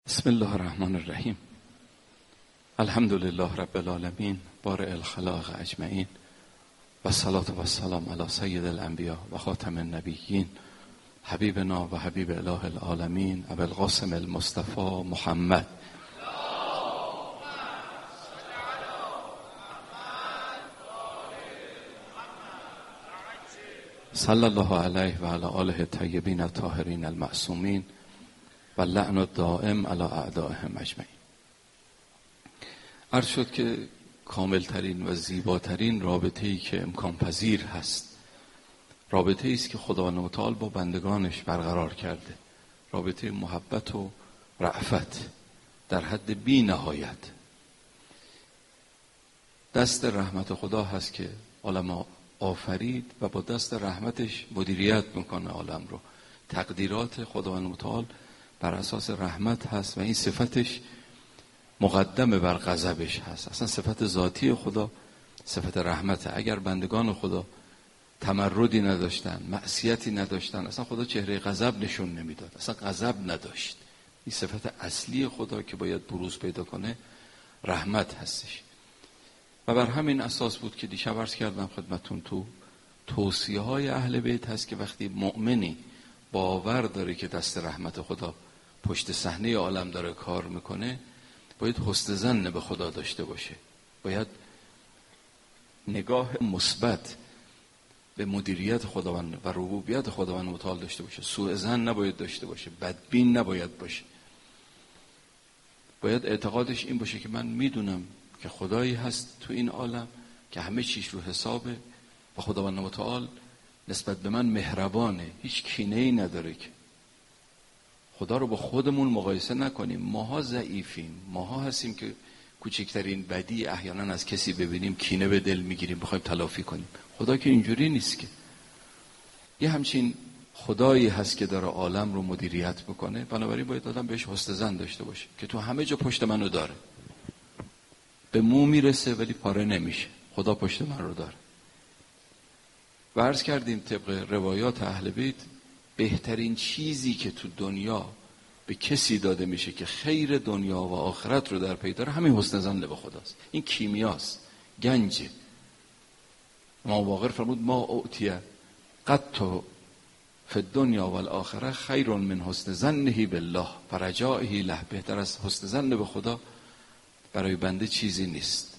بسم الله الرحمن الرحیم. الحمد لله رب العالمین بارئ الخلاق اجمعین و الصلاة و السلام علی سید الانبیاء و خاتم النبیین حبیبنا و حبیب اله العالمین ابی القاسم المصطفى محمد صلی الله علیه و علی آله الطیبین الطاهرین المعصومین و لعن الدائم علی اعدائهم اجمعین. عرض شد که کاملترین و زیباترین رابطه‌ای که امکان پذیر هست رابطه‌ای است که خداوند متعال با بندگانش برقرار کرده، رابطه محبت و رأفت در حد بی نهایت. دست رحمت خدا هست که عالم آفرید و با دست رحمتش مدیریت میکنه عالم رو. تقدیرات خداوند متعال بر اساس رحمت هست و این صفتش مقدمه بر غضبش هست. اصلا صفت ذاتی خدا صفت رحمته. اگر بندگان خدا تمردی نداشتن، معصیتی نداشتن، اصلا خدا چهره غضب نشون نمیداد، اصلا غضب نداشت. این صفت اصلی خدا که باید بروز پیدا کنه رحمت هستش. و بر همین اساس بود که دیشب عرض کردم خدمتون تو توصیه های اهل بیت هست که وقتی مؤمنی باور داره که دست رحمت خدا پشت صحنه عالم داره کار میکنه، باید حسن ظن به خدا داشته باشه، باید نگاه مثبت به مدیریت خداوند و ربوبیت خداوند متعال داشته باشه. سوء ظن نباید داشته باشه، بدبین نباید باشه. باید اعتقادش این باشه که من میدونم که خدایی هست تو این عالم که همه چیز رو حسابه و خداوند متعال نسبت به من مهربانه، هیچ کینه‌ای نداره. که خدا رو با خودمون مقایسه نکنیم. ماها ضعیفیم، ماها هستیم که کوچکترین بدی احیانا از کسی ببینیم کینه به دل میگیریم، بخوایم تلافی کنیم. خدا که اینجوری نیست. که یه همچین خدایی هست که داره عالم رو مدیریت میکنه، بنابراین باید آدم بهش حسن ظن داشته باشه که تو همه جا پشت منو داره. به مو میرسه ولی پاره نمیشه، خدا پشت من رو داره. و عرض کردیم طبق روایات اهل بیت بهترین چیزی که تو دنیا به کسی داده میشه که خیر دنیا و آخرت رو در پی داره همین حسن ظن به خداست. این کیمیاست، گنجه. امام باقر فرمود ما اعطی قط فی الدنیا و الاخره خیر من حسن ظنه بالله فرجائه له. بهتر از حسن ظن به خدا برای بنده چیزی نیست.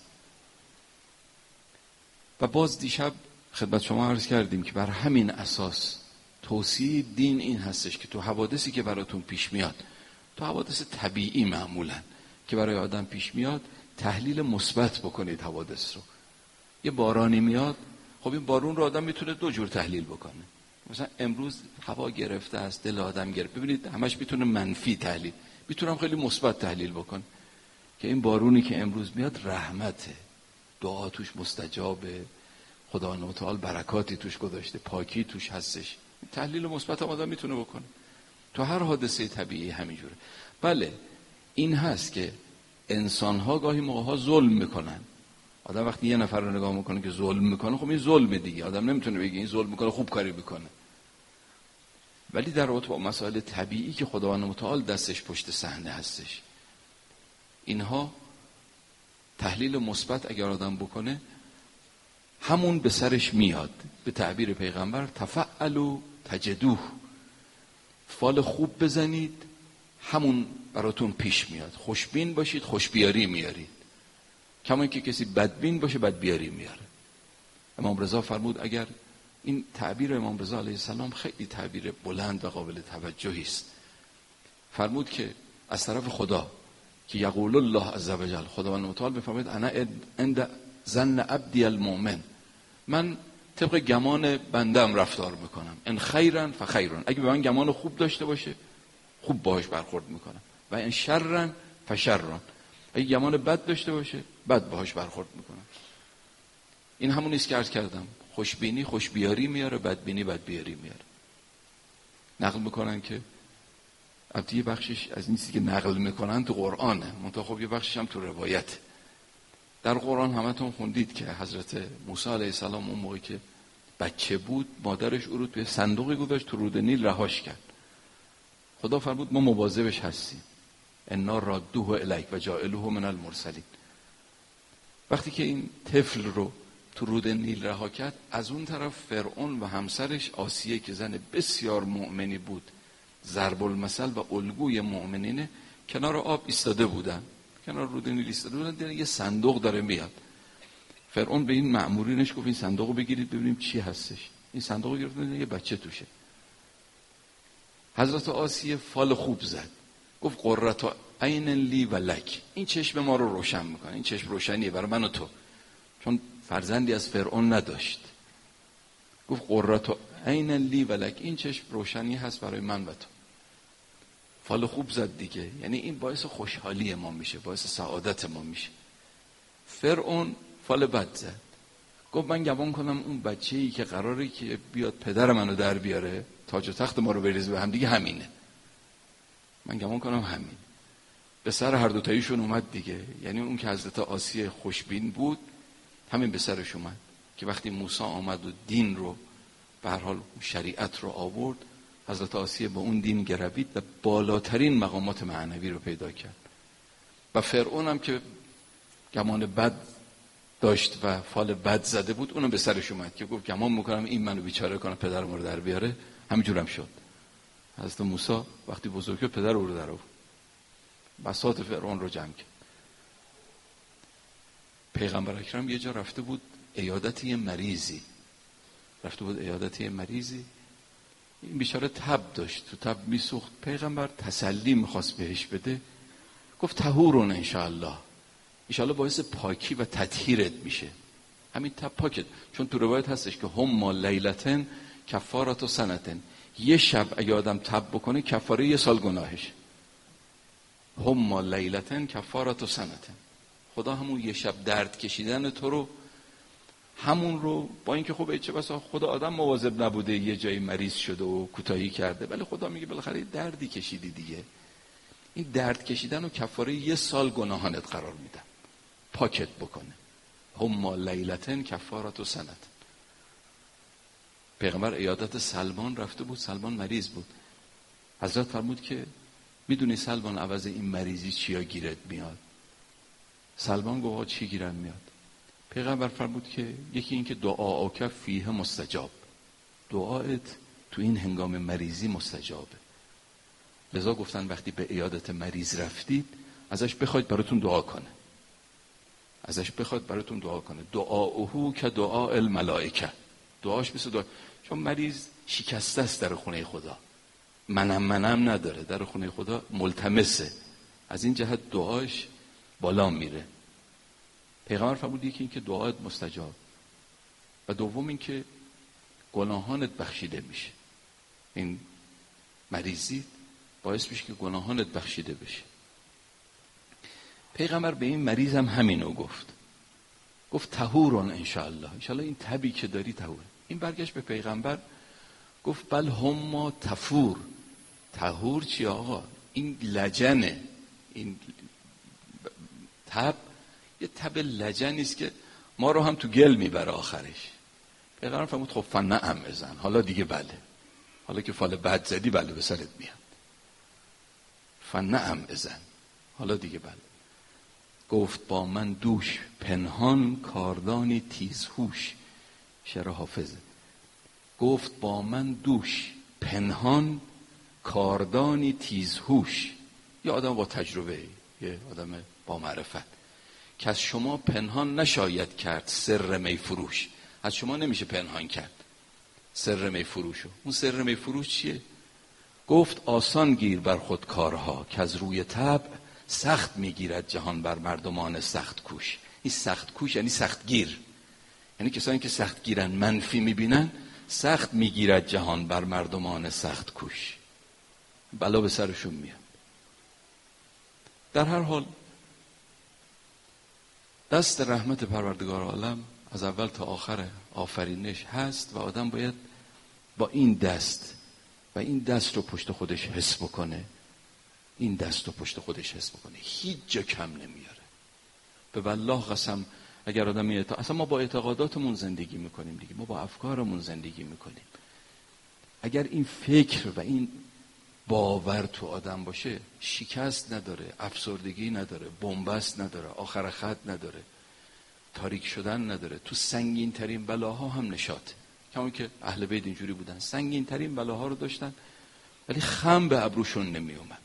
و باز دیشب خدمت شما عرض کردیم که بر همین اساس توصیه دین این هستش که تو حوادثی که براتون پیش میاد، تو حوادث طبیعی معمولا که برای آدم پیش میاد، تحلیل مثبت بکنید حوادث رو. یه بارانی میاد، خب این بارون رو آدم میتونه دو جور تحلیل بکنه. مثلا امروز هوا گرفته است، دل آدم گرفت. ببینید همش میتونه منفی تحلیل، میتونم خیلی مثبت تحلیل بکنه که این بارونی که امروز میاد رحمته، دعا توش مستجابه، خداوند متعال برکاتی توش گذاشته، پاکی توش هستش. تحلیل مثبت هم آدم میتونه بکنه. تو هر حادثه طبیعی همینجوره. بله این هست که انسان‌ها گاهی موقع‌ها ظلم میکنن. آدم وقتی یه نفر رو نگاه میکنه که ظلم میکنه، خب این ظلمه دیگه. آدم نمیتونه بگه این ظلم میکنه خوب کاری میکنه. ولی در رابطه با مسائل طبیعی که خداوند متعال دستش پشت صحنه هستش، اینها تحلیل مثبت اگر آدم بکنه همون به سرش میاد. به تعبیر پیغمبر تفعلوا تجدوه، فال خوب بزنید همون براتون پیش میاد. خوشبین باشید خوشبیاری میارید، کما اینکه کسی بدبین باشه بدبیاری میاره. امام رضا فرمود، اگر این تعبیر امام رضا علیه السلام خیلی تعبیر بلند و قابل توجهی است، فرمود که از طرف خدا که یقول الله عز وجل، خداوند متعال میفرماید انا عند ظن عبدی المؤمن، من طبق گمان بندم رفتار میکنم. ان خیرا فخیرا، اگه به من گمان خوب داشته باشه خوب باهاش برخورد میکنم، و ان شرا فشرا، اگه گمان بد داشته باشه بد باهاش برخورد میکنم. این همون است که عرض کردم، خوشبینی خوشبیاری میاره، بدبینی بدبیاری میاره. نقل میکنن که البته یه بخشش از این چیزی که نقل میکنن تو قرآنه، منتها خب یه بخشش هم تو روایت. در قرآن همتون خوندید که حضرت موسی علیه السلام اون موقعی که بچه بود، مادرش او رو توی صندوقی گذاشت، تو رود نیل رهاش کرد. خدا فرمود ما مواظبش هستیم. انا رادوه الیک و جاعلوه من المرسلین. وقتی که این طفل رو تو رود نیل رها کرد، از اون طرف فرعون و همسرش آسیه که زن بسیار مؤمنی بود، ضرب المثل و الگوی مؤمنینه، کنار آب ایستاده بودن، کنار رود نیل ایستاده بودن، دیدن یه صندوق داره میاد. فرعون به این مأمورینش گفت این صندوقو بگیرید ببینیم چی هستش. این صندوقو گرفتن، یه بچه توشه. حضرت آسیه فال خوب زد، گفت قرة عین لی و لک، این چشم ما رو روشن میکنه، این چشم روشنیه برای من و تو، چون فرزندی از فرعون نداشت. گفت قرة عین لی و لک، این چشم روشنی هست برای من و تو. فال خوب زد دیگه، یعنی این باعث خوشحالی ما میشه، باعث سعادت ما میشه. فرعون فال بد زد، گفت من گمان کنم اون بچه‌ای که قراره که بیاد پدر منو در بیاره، تاج و تخت ما رو بریزه به هم دیگه، همینه. من گمان کنم همین. به سر هر دوتاییشون اومد دیگه. یعنی اون که حضرت آسیه خوشبین بود، همین به سرش اومد که وقتی موسی آمد و دین رو به هر حال شریعت رو آورد، حضرت آسیه به اون دین گروید و بالاترین مقامات معنوی رو پیدا کرد. و فرعون هم که گمان بد داشت و فال بد زده بود، اونم به سرش اومد که گفت گمان میکنم این منو بیچاره کنه پدرم رو در بیاره. همینجورم شد. حضرت موسی وقتی بزرگ شد پدر رو در آورد، بساط فرعون رو جمع کرد. پیغمبر اکرم یه جا رفته بود عیادت یه مریضی، این بیچاره تب داشت، تو تب میسوخت. پیغمبر تسلی میخواست بهش بده، گفت طهورون انشاءالله، انشاءالله باعث پاکی و تطهیرت میشه همین تب پاکت. چون تو روایت هستش که هم لیلتن کفارت سنتن، یه شب اگه آدم تب بکنه کفاره یه سال گناهش. هم لیلتن کفارت سنتن، خدا همون یه شب درد کشیدن تو رو، همون رو، با اینکه خب چه بسا خدا آدم مواظب نبوده یه جایی مریض شده و کوتاهی کرده، ولی خدا میگه بالاخره دردی کشیدی دیگه، این درد کشیدن و کفاره یه سال گناهانت قرار میدم، پاکت بکنه. هم لیلتن کفارت سنت. پیغمبر عیادت سلمان رفته بود، سلمان مریض بود. حضرت فرمود که میدونی سلمان عوض این مریضی چیا گیرت میاد؟ سلمان گفت چی گیرم میاد؟ پیغمبر فرمود که یکی این که دعاک فیه مستجاب، دعایت تو این هنگام مریضی مستجابه. لذا گفتن وقتی به عیادت مریض رفتید ازش بخواید براتون دعا کنه، دعاؤه که دعاء الملائکه، دعاش مثل دعا، چون مریض شکسته است در خونه خدا، منم نداره، در خونه خدا ملتمسه، از این جهت دعاش بالا میره. پیغمبر فرمود یکی این که دعایت مستجاب و دوم این که گناهانت بخشیده میشه. این مریضی باعث میشه که گناهانت بخشیده بشه. پیغمبر به این مریض هم همینو گفت طهورون انشاءالله، انشاءالله این تبی که داری طهور. این برگشت به پیغمبر گفت بل هم طفور. طهور چی آقا؟ این لجنه، این تب یه تب لجنی است که ما رو هم تو گل میبره آخرش. پیغمبر فرمود خب فنعم ازن، حالا دیگه بله، حالا که فال بد زدی بله به سرت میاد، فنعم ازن، حالا دیگه بله. گفت با من دوش پنهان کاردانی تیزهوش، شعر حافظه. گفت با من دوش پنهان کاردانی تیزهوش، یه آدم با تجربه، یه آدم با معرفت، که از شما پنهان نشاید کرد سر می فروش. از شما نمیشه پنهان کرد سر می فروشو. اون سر می فروش چیه؟ گفت آسان گیر بر خود کارها، که از روی طبع سخت میگیرد جهان بر مردمان سخت کوش. این سخت کوش یعنی سخت گیر، یعنی کسانی که سخت گیرن، منفی میبینن، سخت میگیرد جهان بر مردمان سخت کوش، بلا به سرشون میاد. در هر حال دست رحمت پروردگار عالم از اول تا آخر آفرینش هست و آدم باید با این دست و این دست رو پشت خودش حس بکنه، هیچ جا کم نمیاره. به والله قسم اگر آدم اصلا ما با اعتقاداتمون زندگی میکنیم دیگه، ما با افکارمون زندگی میکنیم. اگر این فکر و این باور تو آدم باشه شکست نداره، افسردگی نداره، بنبست نداره، آخر خط نداره، تاریک شدن نداره، تو سنگین ترین بلاها هم نشاطه. همون که اهل بیت اینجوری بودن، سنگین ترین بلاها رو داشتن ولی خم به ابروشون نمی اومد.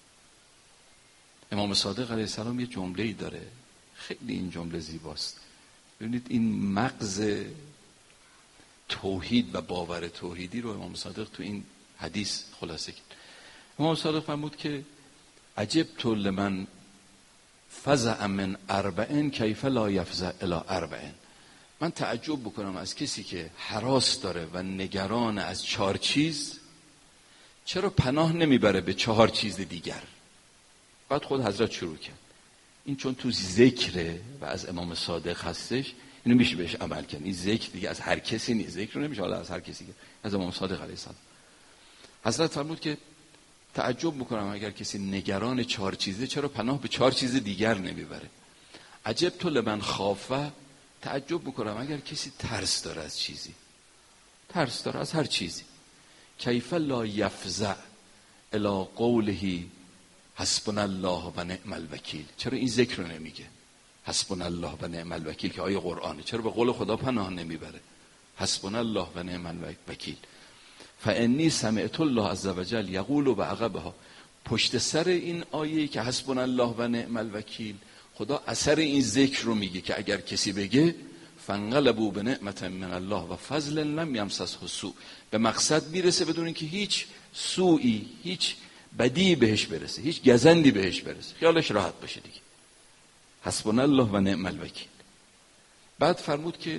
امام صادق علیه السلام یه جمله‌ای داره، خیلی این جمله زیباست. ببینید این مغز توحید و باور توحیدی رو امام صادق تو این حدیث خلاصه کرد. امام صادق فرمود که عجبت لمن فزع من 40 کیف لا یفزع الی 40. من تعجب بکنم از کسی که هراس داره و نگران از 4 چیز چرا پناه نمیبره به 4 چیز دیگر. بعد خود حضرت شروع کرد، این چون تو ذکره و از امام صادق هستش، اینو میشه بهش عمل کرد. این ذکر دیگه از هر کسی نیست، ذکر رو نمیشه حالا از هر کسی، از امام صادق علیه السلام. حضرت فرمود که تعجب میکنم اگر کسی نگران 4 چیزه چرا پناه به 4 چیز دیگر نمیبره. عجبت لمن خاف، تعجب میکنم اگر کسی ترس داره از چیزی، ترس داره از هر چیزی، کیف لا یفزع الی قوله حسبنا الله و نعم الوکیل، چرا این ذکر رو نمیگه حسبنا الله و نعم الوکیل که آیه قرآنه، چرا به قول خدا پناه نمیبره حسبنا الله و نعم الوکیل. فانی سمعت الله عز وجل یقول بعقبها، پشت سر این آیه که حسبنا الله و نعم الوکیل خدا اثر این ذکر رو میگه که اگر کسی بگه فانقلبوا بنعمت من الله و فضل لم یمسسه سوء، به مقصد میرسه بدون اینکه هیچ سوئی، هیچ بدی بهش برسه، هیچ گزندی بهش برسه، خیالش راحت باشه دیگه. حسبنا الله و نعم الوکیل. بعد فرمود که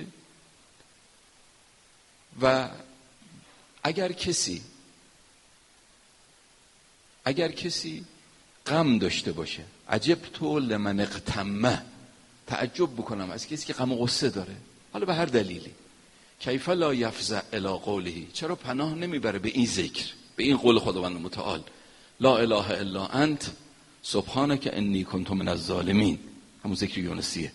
و اگر کسی غم داشته باشه، عجبت لمن اغتم، تعجب بکنم از کسی که غم و غصه داره، حالا به هر دلیلی، کیف لا یفزع الی قوله، چرا پناه نمیبره به این ذکر، به این قول خداوند متعال لا اله الا انت سبحانک انی کنت من الظالمین، همون ذکر یونسیه.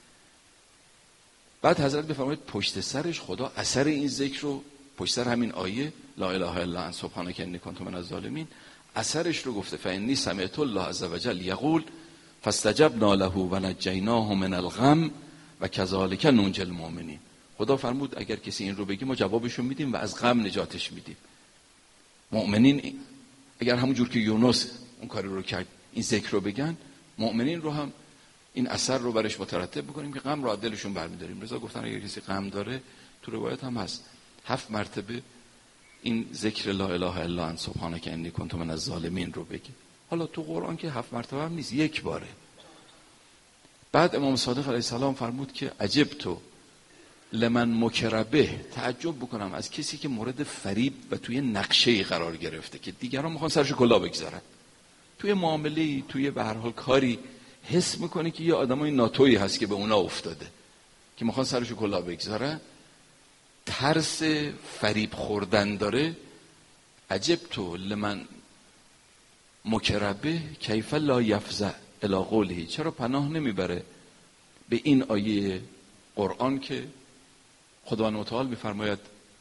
بعد حضرت بفرمایید پشت سرش خدا اثر این ذکر رو، پشت سر همین آیه لا اله الا انت سبحانک انی کنت من الظالمین، اثرش رو گفته فانی سمعت الله عز وجل یقول فاستجبنا له و نجیناه من الغم و کذالک ننجی المؤمنین. خدا فرمود اگر کسی این رو بگه ما جوابشو میدیم و از غم نجاتش میدیم. مؤمنین اگر همون جور که یونس اون کاری رو کرد این ذکر رو بگن، مؤمنین رو هم این اثر رو برش مترتب بکنیم که غم رو از دلشون برمی‌داریم. رضا گفتن اگر کسی غم داره، تو روایت هم هست 7 مرتبه این ذکر لا اله الا انت سبحانک انی کنت من الظالمین رو بگه. حالا تو قرآن که 7 مرتبه هم نیست، 1 باره. بعد امام صادق علیه السلام فرمود که عجبت لمن مکر به، تعجب بکنم از کسی که مورد فریب و توی نقشه قرار گرفته که دیگران میخوان سرش کلاه بگذارن، توی معامله، توی به هر حال کاری حس میکنه که یه آدمای ناتویی هست که به اونا افتاده که میخوان سرش کلاه بگذارن، ترس فریب خوردن داره. عجبت لمن مکر به کیف لا یفزع الی قوله، چرا پناه نمیبره به این آیه قرآن که خداوند متعال میفرماید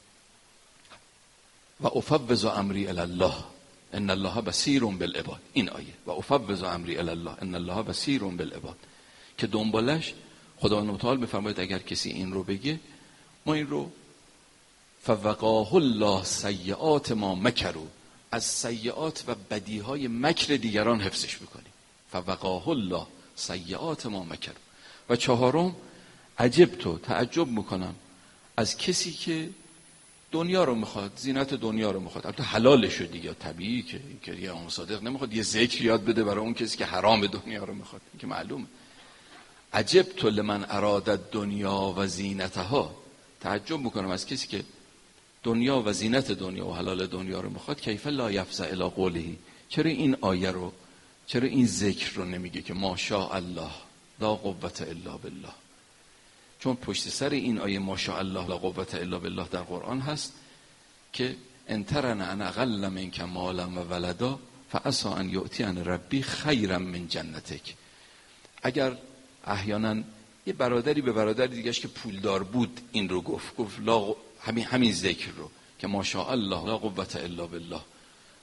و افوض امری الی الله ان الله بصیر بالعباد. این آیه و افوض امری الی الله ان الله بصیر بالعباد که دنبالش خداوند متعال میفرماید اگر کسی این رو بگه ما این رو فوقاه الله سیئات ما مکروا، از سیئات و بدیهای مکر دیگران حفظش میکنیم. فوقاه الله سیئات ما مکروا. و 4م عجبت، تعجب میکنم از کسی که دنیا رو میخواد، زینت دنیا رو میخواد، البته حلالش دیگه، طبیعی که یه امام صادق نمیخواد یه ذکر یاد بده برای اون کسی که حرام دنیا رو میخواد، این که معلومه. عجبت لمن اراد الدنیا و زینتها، تعجب میکنم از کسی که دنیا و زینت دنیا و حلال دنیا رو میخواد، کیف لا یفزع الی قوله، چرا این آیه رو، چرا این ذکر رو نمیگه که ماشاء الله لا قوت الا بالله. چون پشت سر این آیه ماشاء الله لا قوت الا بالله در قرآن هست که انترن ان اقل منک مالا و ولدا فعسى ان یؤتین ربی خیرا من جنتک. اگر احیانا یه برادری به برادر دیگهش که پولدار بود این رو گفت لا همین ذکر رو که ماشاء الله لا قوت الا بالله،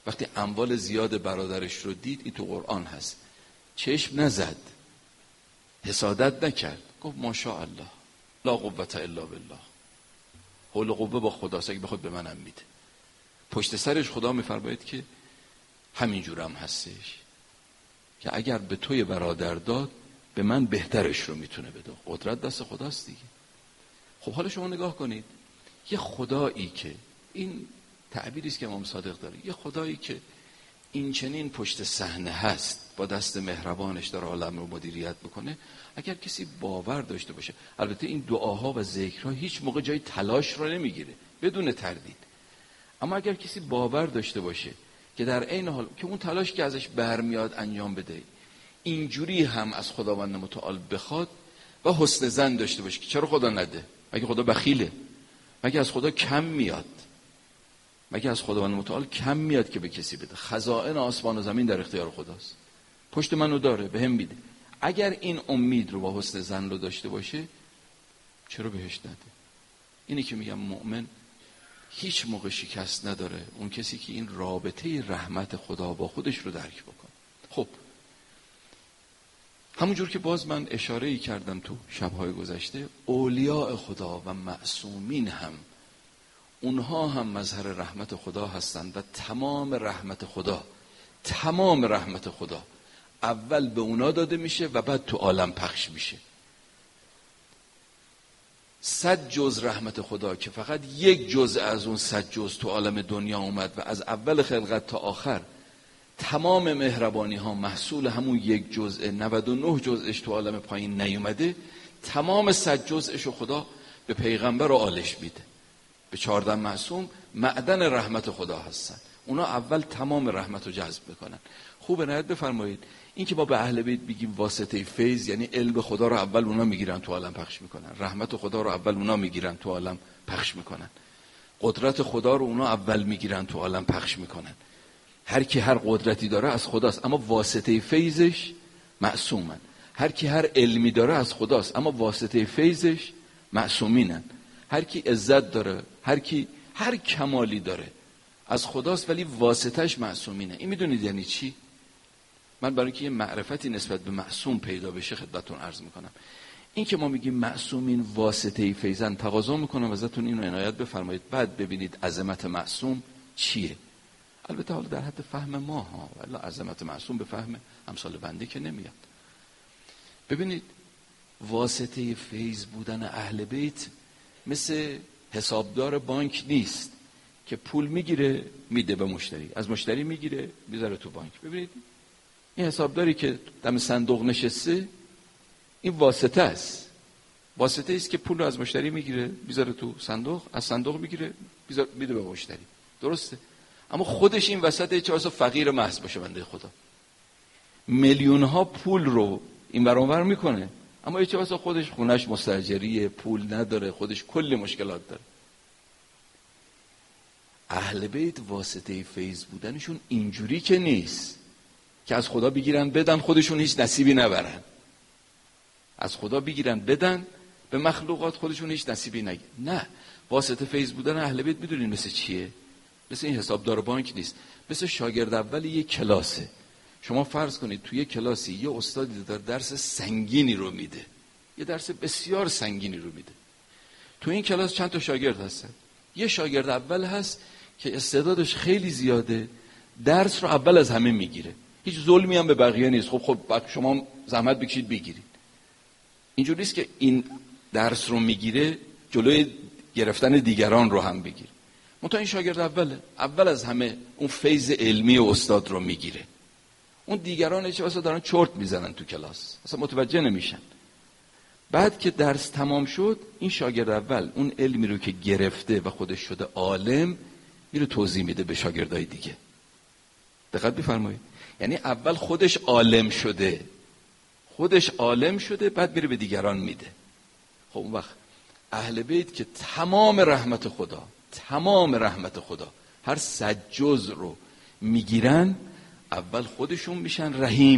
وقتی اموال زیاد برادرش رو دید، این تو قرآن هست، چشم نزد، حسادت نکرد، گفت ماشاءالله لا قوة الا بالله، حول و قوه با خداست، اگه بخواد به منم میده. پشت سرش خدا میفرماید که همینجورم هستش که اگر به توی برادر داد به من بهترش رو میتونه بده. قدرت دست خداست دیگه. خب حالا شما نگاه کنید، یه خدایی که، این تعبیری است که امام صادق داره، یه خدایی که این چنین پشت صحنه هست، با دست مهربانش داره عالم رو مدیریت بکنه، اگر کسی باور داشته باشه، البته این دعاها و ذکرها هیچ موقع جای تلاش رو نمیگیره بدون تردید، اما اگر کسی باور داشته باشه که در عین حال که اون تلاش که ازش برمیاد انجام بده، اینجوری هم از خداوند متعال بخواد و حسن ظن داشته باشه که چرا خدا نده، مگه خدا بخیله، مگه از خدا کم میاد، مگه از خداوند متعال کم میاد که به کسی بده؟ خزائن آسمان و زمین در اختیار خداست، پشت منو داره بهم میده. اگر این امید رو با حسن ظن رو داشته باشه، چرا بهش نده؟ اینی که میگم مؤمن هیچ موقع شکست نداره، اون کسی که این رابطه رحمت خدا با خودش رو درک بکنه. خب همونجور که باز من اشاره‌ای کردم تو شب‌های گذشته، اولیاء خدا و معصومین هم، اونها هم مظهر رحمت خدا هستند و تمام رحمت خدا اول به اونا داده میشه و بعد تو عالم پخش میشه. 100 جز رحمت خدا که فقط یک جزء از اون 100 جز تو عالم دنیا اومد و از اول خلقت تا آخر تمام مهربانی ها محصول همون یک جزء، 99 جزءش تو عالم پایین نیومده، تمام 100 جزءشو خدا به پیغمبر و آلش میده. به 14 معصوم معدن رحمت خدا هستن، اونا اول تمام رحمت رو جذب میکنن. خوب عنایت بفرمایید، این که ما به اهل بیت بگیم واسطه فیض، یعنی علم خدا رو اول اونا میگیرن تو عالم پخش میکنن، رحمت خدا رو اول اونا میگیرن تو عالم پخش میکنن، قدرت خدا رو اونا اول میگیرن تو عالم پخش میکنن. هر کی هر قدرتی داره از خداست اما واسطه فیضش معصومن. هر کی هر علمی داره از خداست اما واسطه فیضش معصومینن. هر کی عزت داره، هر کی هر کمالی داره از خداست ولی واسطهش معصومینه. این میدونید یعنی چی؟ من برای اینکه یه معرفتی نسبت به معصوم پیدا بشه خدمتتون عرض میکنم. این که ما میگیم معصومین واسطه فیضن، تقاضا میکنم ازتون اینو عنایت بفرمایید، بعد ببینید عظمت معصوم چیه. البته حالا در حد فهم ما ها، ولی عظمت معصوم به فهم امثال بنده که نمیاد. ببینید واسطه فیض بودن اهل بیت مثل حسابدار بانک نیست که پول میگیره میده به مشتری، از مشتری میگیره میذاره تو بانک. ببینید این حسابداری که دم صندوق نشسته، این واسطه است. واسطه است که پول رو از مشتری میگیره میذاره تو صندوق، از صندوق میگیره میده به مشتری. درسته؟ اما خودش این وسط چه واسه فقیر محض باشه بنده خدا، میلیون ها پول رو این ور اون ور میکنه اما چه واسه خودش خونش مستاجریه، پول نداره، خودش کلی مشکلات داره. اهل بیت واسطه فیض بودنشون اینجوری که نیست که از خدا بگیرن بدن خودشون هیچ نصیبی نبرن، از خدا بگیرن بدن به مخلوقات خودشون هیچ نصیبی نگیرن. نه، واسطه فیض بودن اهل بیت میدونین مثل چیه؟ مثل این حسابدار بانک نیست، مثل شاگرد اول یک کلاسه. شما فرض کنید توی کلاسی یه استادی داره درس سنگینی رو میده، یه درس بسیار سنگینی رو میده. تو این کلاس چند تا شاگرد هستن؟ یه شاگرد اول هست که استعدادش خیلی زیاده، درس رو اول از همه میگیره، هیچ ظلمی هم به بقیه نیست. خب شما زحمت بکشید بگیرید. اینجوری نیست که این درس رو میگیره جلوی گرفتن دیگران رو هم بگیره. منتها این شاگرد اول از همه اون فیض علمی استاد رو میگیره. اون دیگران چه واسه دارن چرت میزنن تو کلاس، اصلا متوجه نمیشن. بعد که درس تمام شد، این شاگرد اول اون علمی رو که گرفته و خودش شده عالم میره توضیح میده به شاگردای دیگه. دقت بفرمایید، یعنی اول خودش عالم شده بعد میره به دیگران میده. خب اون وقت اهل بیت که تمام رحمت خدا هر 100 جز رو میگیرن، اول خودشون میشن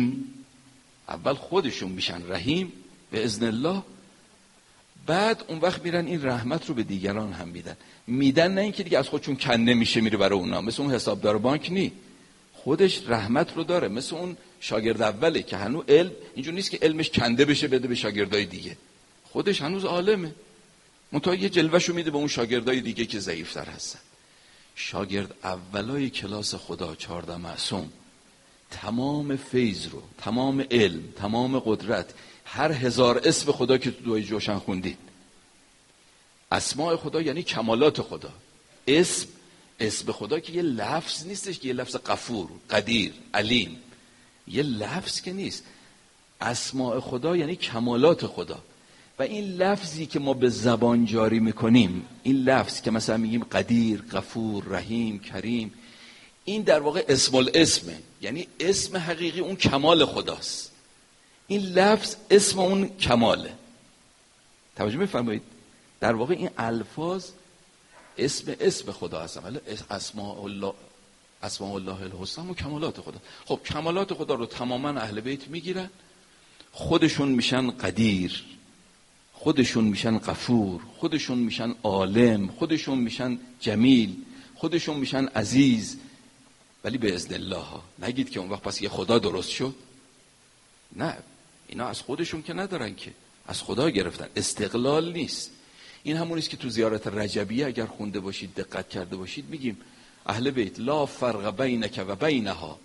رحیم به اذن الله، بعد اون وقت میرن این رحمت رو به دیگران هم میدن. نه اینکه دیگه از خودشون کنده میشه میره برای اونا، مثل اون حسابدار بانک نی خودش رحمت رو داره. مثل اون شاگرد اوله که هنوز علم اینجور نیست که علمش کنده بشه بده به شاگردای دیگه، خودش هنوز عالمه، منتها یه جلوه‌شو میده به اون شاگردای دیگه که ضعیف‌تر هستن. شاگرد اولای کلاس خدا 14 معصوم تمام فیض رو، تمام علم، تمام قدرت، هر 1000 اسم خدا که تو دعای جوشن خوندید، اسماء خدا یعنی کمالات خدا. اسم خدا که یه لفظ نیستش، که یه لفظ غفور، قدیر، علیم، یه لفظ که نیست. اسماء خدا یعنی کمالات خدا. و این لفظی که ما به زبان جاری میکنیم، این لفظ که مثلا میگیم قدیر، غفور، رحیم، کریم، این در واقع اسم الاسمه، یعنی اسم حقیقی اون کمال خداست. این لفظ اسم اون کماله. توجه میفرمایید؟ در واقع این الفاظ اسم خدا هستن، ولی اسماء الله الحسنی و کمالات خدا. خب کمالات خدا رو تماما اهل بیت میگیرن، خودشون میشن قدیر، خودشون میشن غفور، خودشون میشن عالم، خودشون میشن جمیل، خودشون میشن عزیز. ولی به اذن الله ها نگید که اون وقت پس یه خدا درست شد. نه، اینا از خودشون که ندارن، که از خدا گرفتن، استقلال نیست. این همونیست که تو زیارت رجبیه اگر خونده باشید، دقت کرده باشید، میگیم اهل بیت لا فرق بینک و بینها،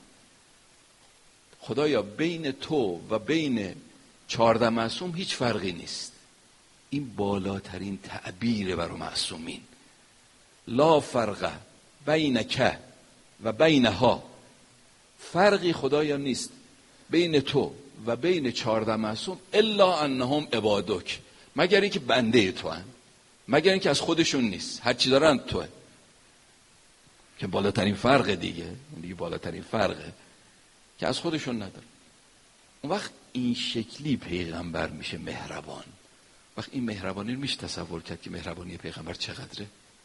خدایا بین تو و بین 14 معصوم هیچ فرقی نیست. این بالاترین تعبیر برای معصومین. لا فرق بینک و بینها، فرقی خدایا نیست بین تو و بین 14 معصوم الا انهم عبادک، مگر اینکه بنده تو هن، مگر اینکه از خودشون نیست، هر چی دارن توه، که بالاترین فرق دیگه بالاترین فرقه که از خودشون نداره. اون وقت این شکلی پیغمبر میشه مهربان. وقت این مهربانی رو میشه تصور کرد که مهربانی پیغمبر چقدره؟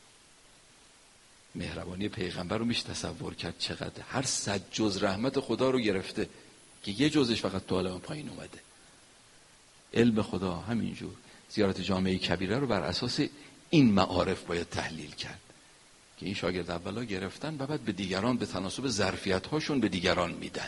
مهربانی پیغمبر رو میشه تصور کرد چقدر؟ هر 100 جز رحمت خدا رو گرفته که یه جزش فقط تو عالم پایین اومده. علم خدا همینجور. زیارت جامعه کبیره رو بر اساس این معارف باید تحلیل کرد که این شاگرد اولا گرفتن و بعد به دیگران به تناسب ظرفیت هاشون به دیگران میدن.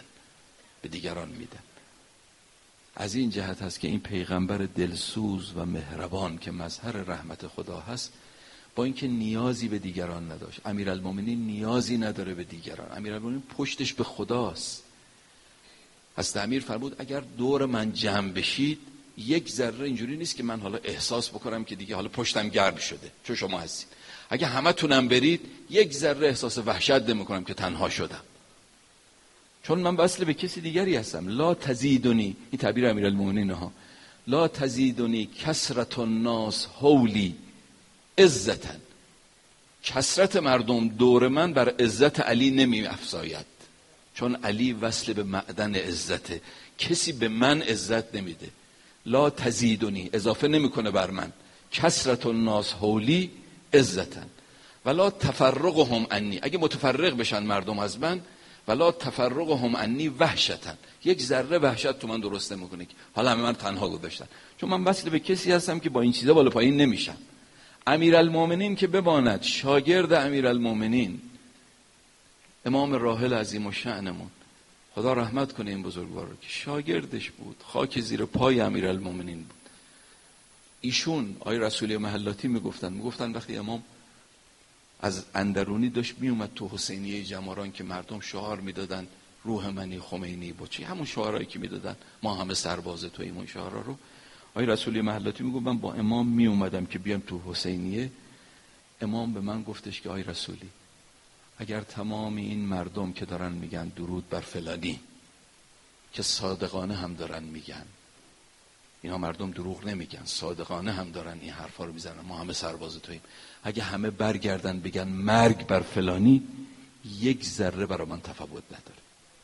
از این جهت هست که این پیغمبر دلسوز و مهربان که مظهر رحمت خدا هست، با اینکه نیازی به دیگران نداشت. امیرالمومنین نیازی نداره به دیگران، امیرالمومنین پشتش به خداست. حضرت امیر فرمود اگر دور من جمع بشید، یک ذره اینجوری نیست که من حالا احساس بکنم که دیگه حالا پشتم گرم شده چون شما هستید. اگه همه تونم برید، یک ذره احساس وحشت نمی‌کنم که تنها شدم، چون من وصل به کسی دیگری هستم. لا تزیدنی، این تعبیر امیرالمومنین ها، لا تزیدنی کثرت الناس حولی عزتا، کثرت مردم دور من بر عزت علی نمی افزاید، چون علی وصل به معدن عزته، کسی به من عزت نمیده. لا تزیدنی، اضافه نمیکنه بر من، کثرت الناس حولی عزتا ولا تفرقهم عنی، اگه متفرق بشن مردم از من، ولا تفرقهم عنی وحشتا، یک ذره وحشت تو من درست نمیکنه که حالا همه من تنها گذاشتن، چون من وصل به کسی هستم که با این چیزا بالا پایین نمیشم. امیرالمومنین که بماند، شاگرد امیرالمومنین امام راحل عظیم الشأنمون، خدا رحمت کنه این بزرگوار رو، که شاگردش بود، خاک زیر پای امیرالمومنین بود. ایشون آقای رسولی محلاتی میگفتن وقتی امام از اندرونی داشت میومد تو حسینیه جماران که مردم شعار میدادن روح منی خمینی بچی، همون شعارهایی که میدادن ما همه سرباز تو، این شعارها رو آقای رسولی محلاتی میگفت من با امام میومدم که بیام تو حسینیه، امام به من گفتش که آقای رسولی اگر تمام این مردم که دارن میگن درود بر فلانی، که صادقانه هم دارن میگن، اینا مردم دروغ نمیگن، صادقانه هم دارن این حرفا رو میزنن، ما همه سرباز توییم، اگه همه برگردن بگن مرگ بر فلانی، یک ذره برای من تفاوت نداره.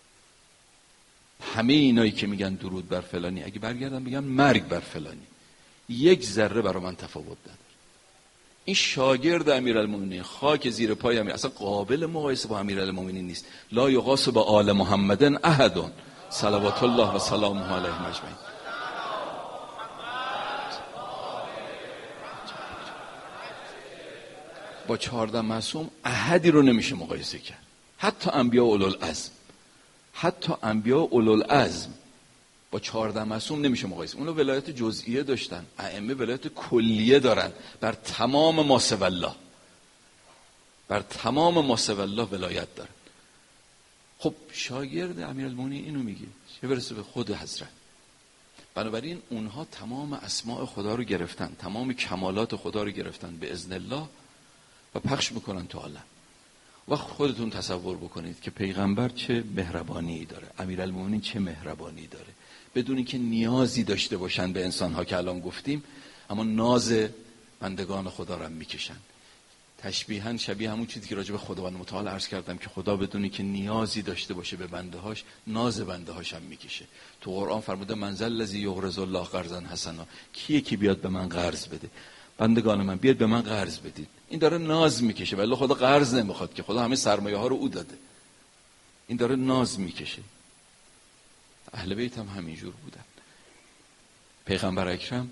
همه اینایی که میگن درود بر فلانی اگه برگردن بگن مرگ بر فلانی، یک ذره برای من تفاوت نداره. این شاگرد امیرالمومنین، خاک زیر پای امیر، اصلا قابل مقایسه با امیرالمومنین نیست. لا یقاس با آل محمد احد صلوات الله و سلامه علیه اجمعین. با 14 معصوم احدی رو نمیشه مقایسه کرد، حتی انبیاء اولوالعزم. حتی انبیا اولوالعزم با 14 معصوم نمیشه مقایسه. اونا ولایت جزئیه داشتن، ائمه ولایت کلیه دارن بر تمام ما سوی الله، بر تمام ما سوی الله ولایت دارن. خب شاگرد امیرالمومنین اینو میگه، چه برسه به خود حضرت. بنابراین اونها تمام اسماء خدا رو گرفتن، تمام کمالات خدا رو گرفتن به اذن الله و پخش میکنن تو عالم. وقت خودتون تصور بکنید که پیغمبر چه مهربانی داره، امیرالمومنین چه مهربانی داره، بدون اینکه نیازی داشته باشن به انسانها که الان گفتیم، اما ناز بندگان خدا رو هم میکشن. تشبیهاً شبیه همون چیزی که راجع به خداوند متعال عرض کردم که خدا بدونی که نیازی داشته باشه به بنده‌هاش، ناز بنده‌هاش هم میکشه. تو قرآن فرموده من ذا الذی یقرض الله قرضا حسنا، کیه که بیاد به من قرض بده؟ بندگان من بیاد به من قرض بدید. این داره ناز میکشه، ولی خدا قرض نمیخواد که، خدا همه سرمایه ها رو او داده. این داره ناز میکشه. اهل بیت هم همینجور بودن. پیغمبر اکرم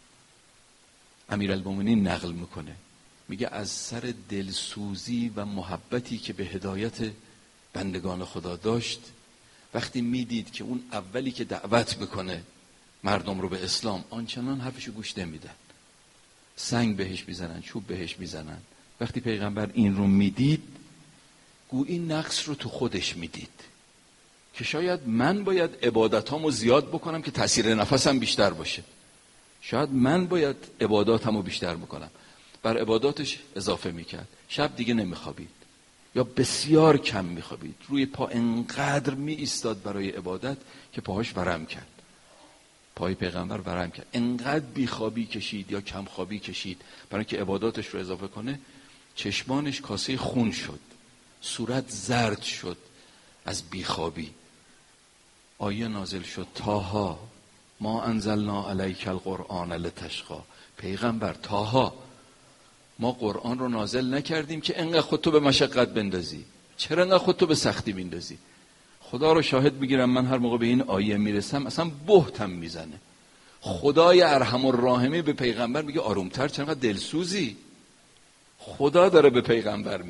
امیرالمومنین نقل میکنه، میگه از سر دلسوزی و محبتی که به هدایت بندگان خدا داشت، وقتی میدید که اون اولی که دعوت میکنه مردم رو به اسلام، آنچنان حرفشو گوش نمیدن، سنگ بهش میزنن، چوب بهش میزنن. وقتی پیغمبر این رو میدید، گویی نقص رو تو خودش میدید که شاید من باید عبادتامو زیاد بکنم که تاثیر نفسم بیشتر باشه، شاید من باید عباداتمو بیشتر بکنم. بر عباداتش اضافه میکرد، شب دیگه نمیخوابید یا بسیار کم میخوابید، روی پا انقدر می ایستاد برای عبادت که پاهاش ورم کرد، پای پیغمبر ورم کرد، انقدر بیخوابی کشید یا کم خوابی کشید برای که عباداتش رو اضافه کنه. چشمانش کاسه خون شد، صورت زرد شد از بیخوابی. آیه نازل شد طه ما انزلنا علیک القرآن لتشقی، پیغمبر طه، ما قرآن رو نازل نکردیم که انقدر خودتو به مشقت بندازی، چرا انقدر خودتو به سختی بندازی؟ خدا رو شاهد میگیرم، من هر موقع به این آیه میرسم اصلا بهتم میزنه. خدای ارحم الراحمین به پیغمبر میگه آرومتر، چرا انقدر دلسوزی؟ خدا داره به پیغمبر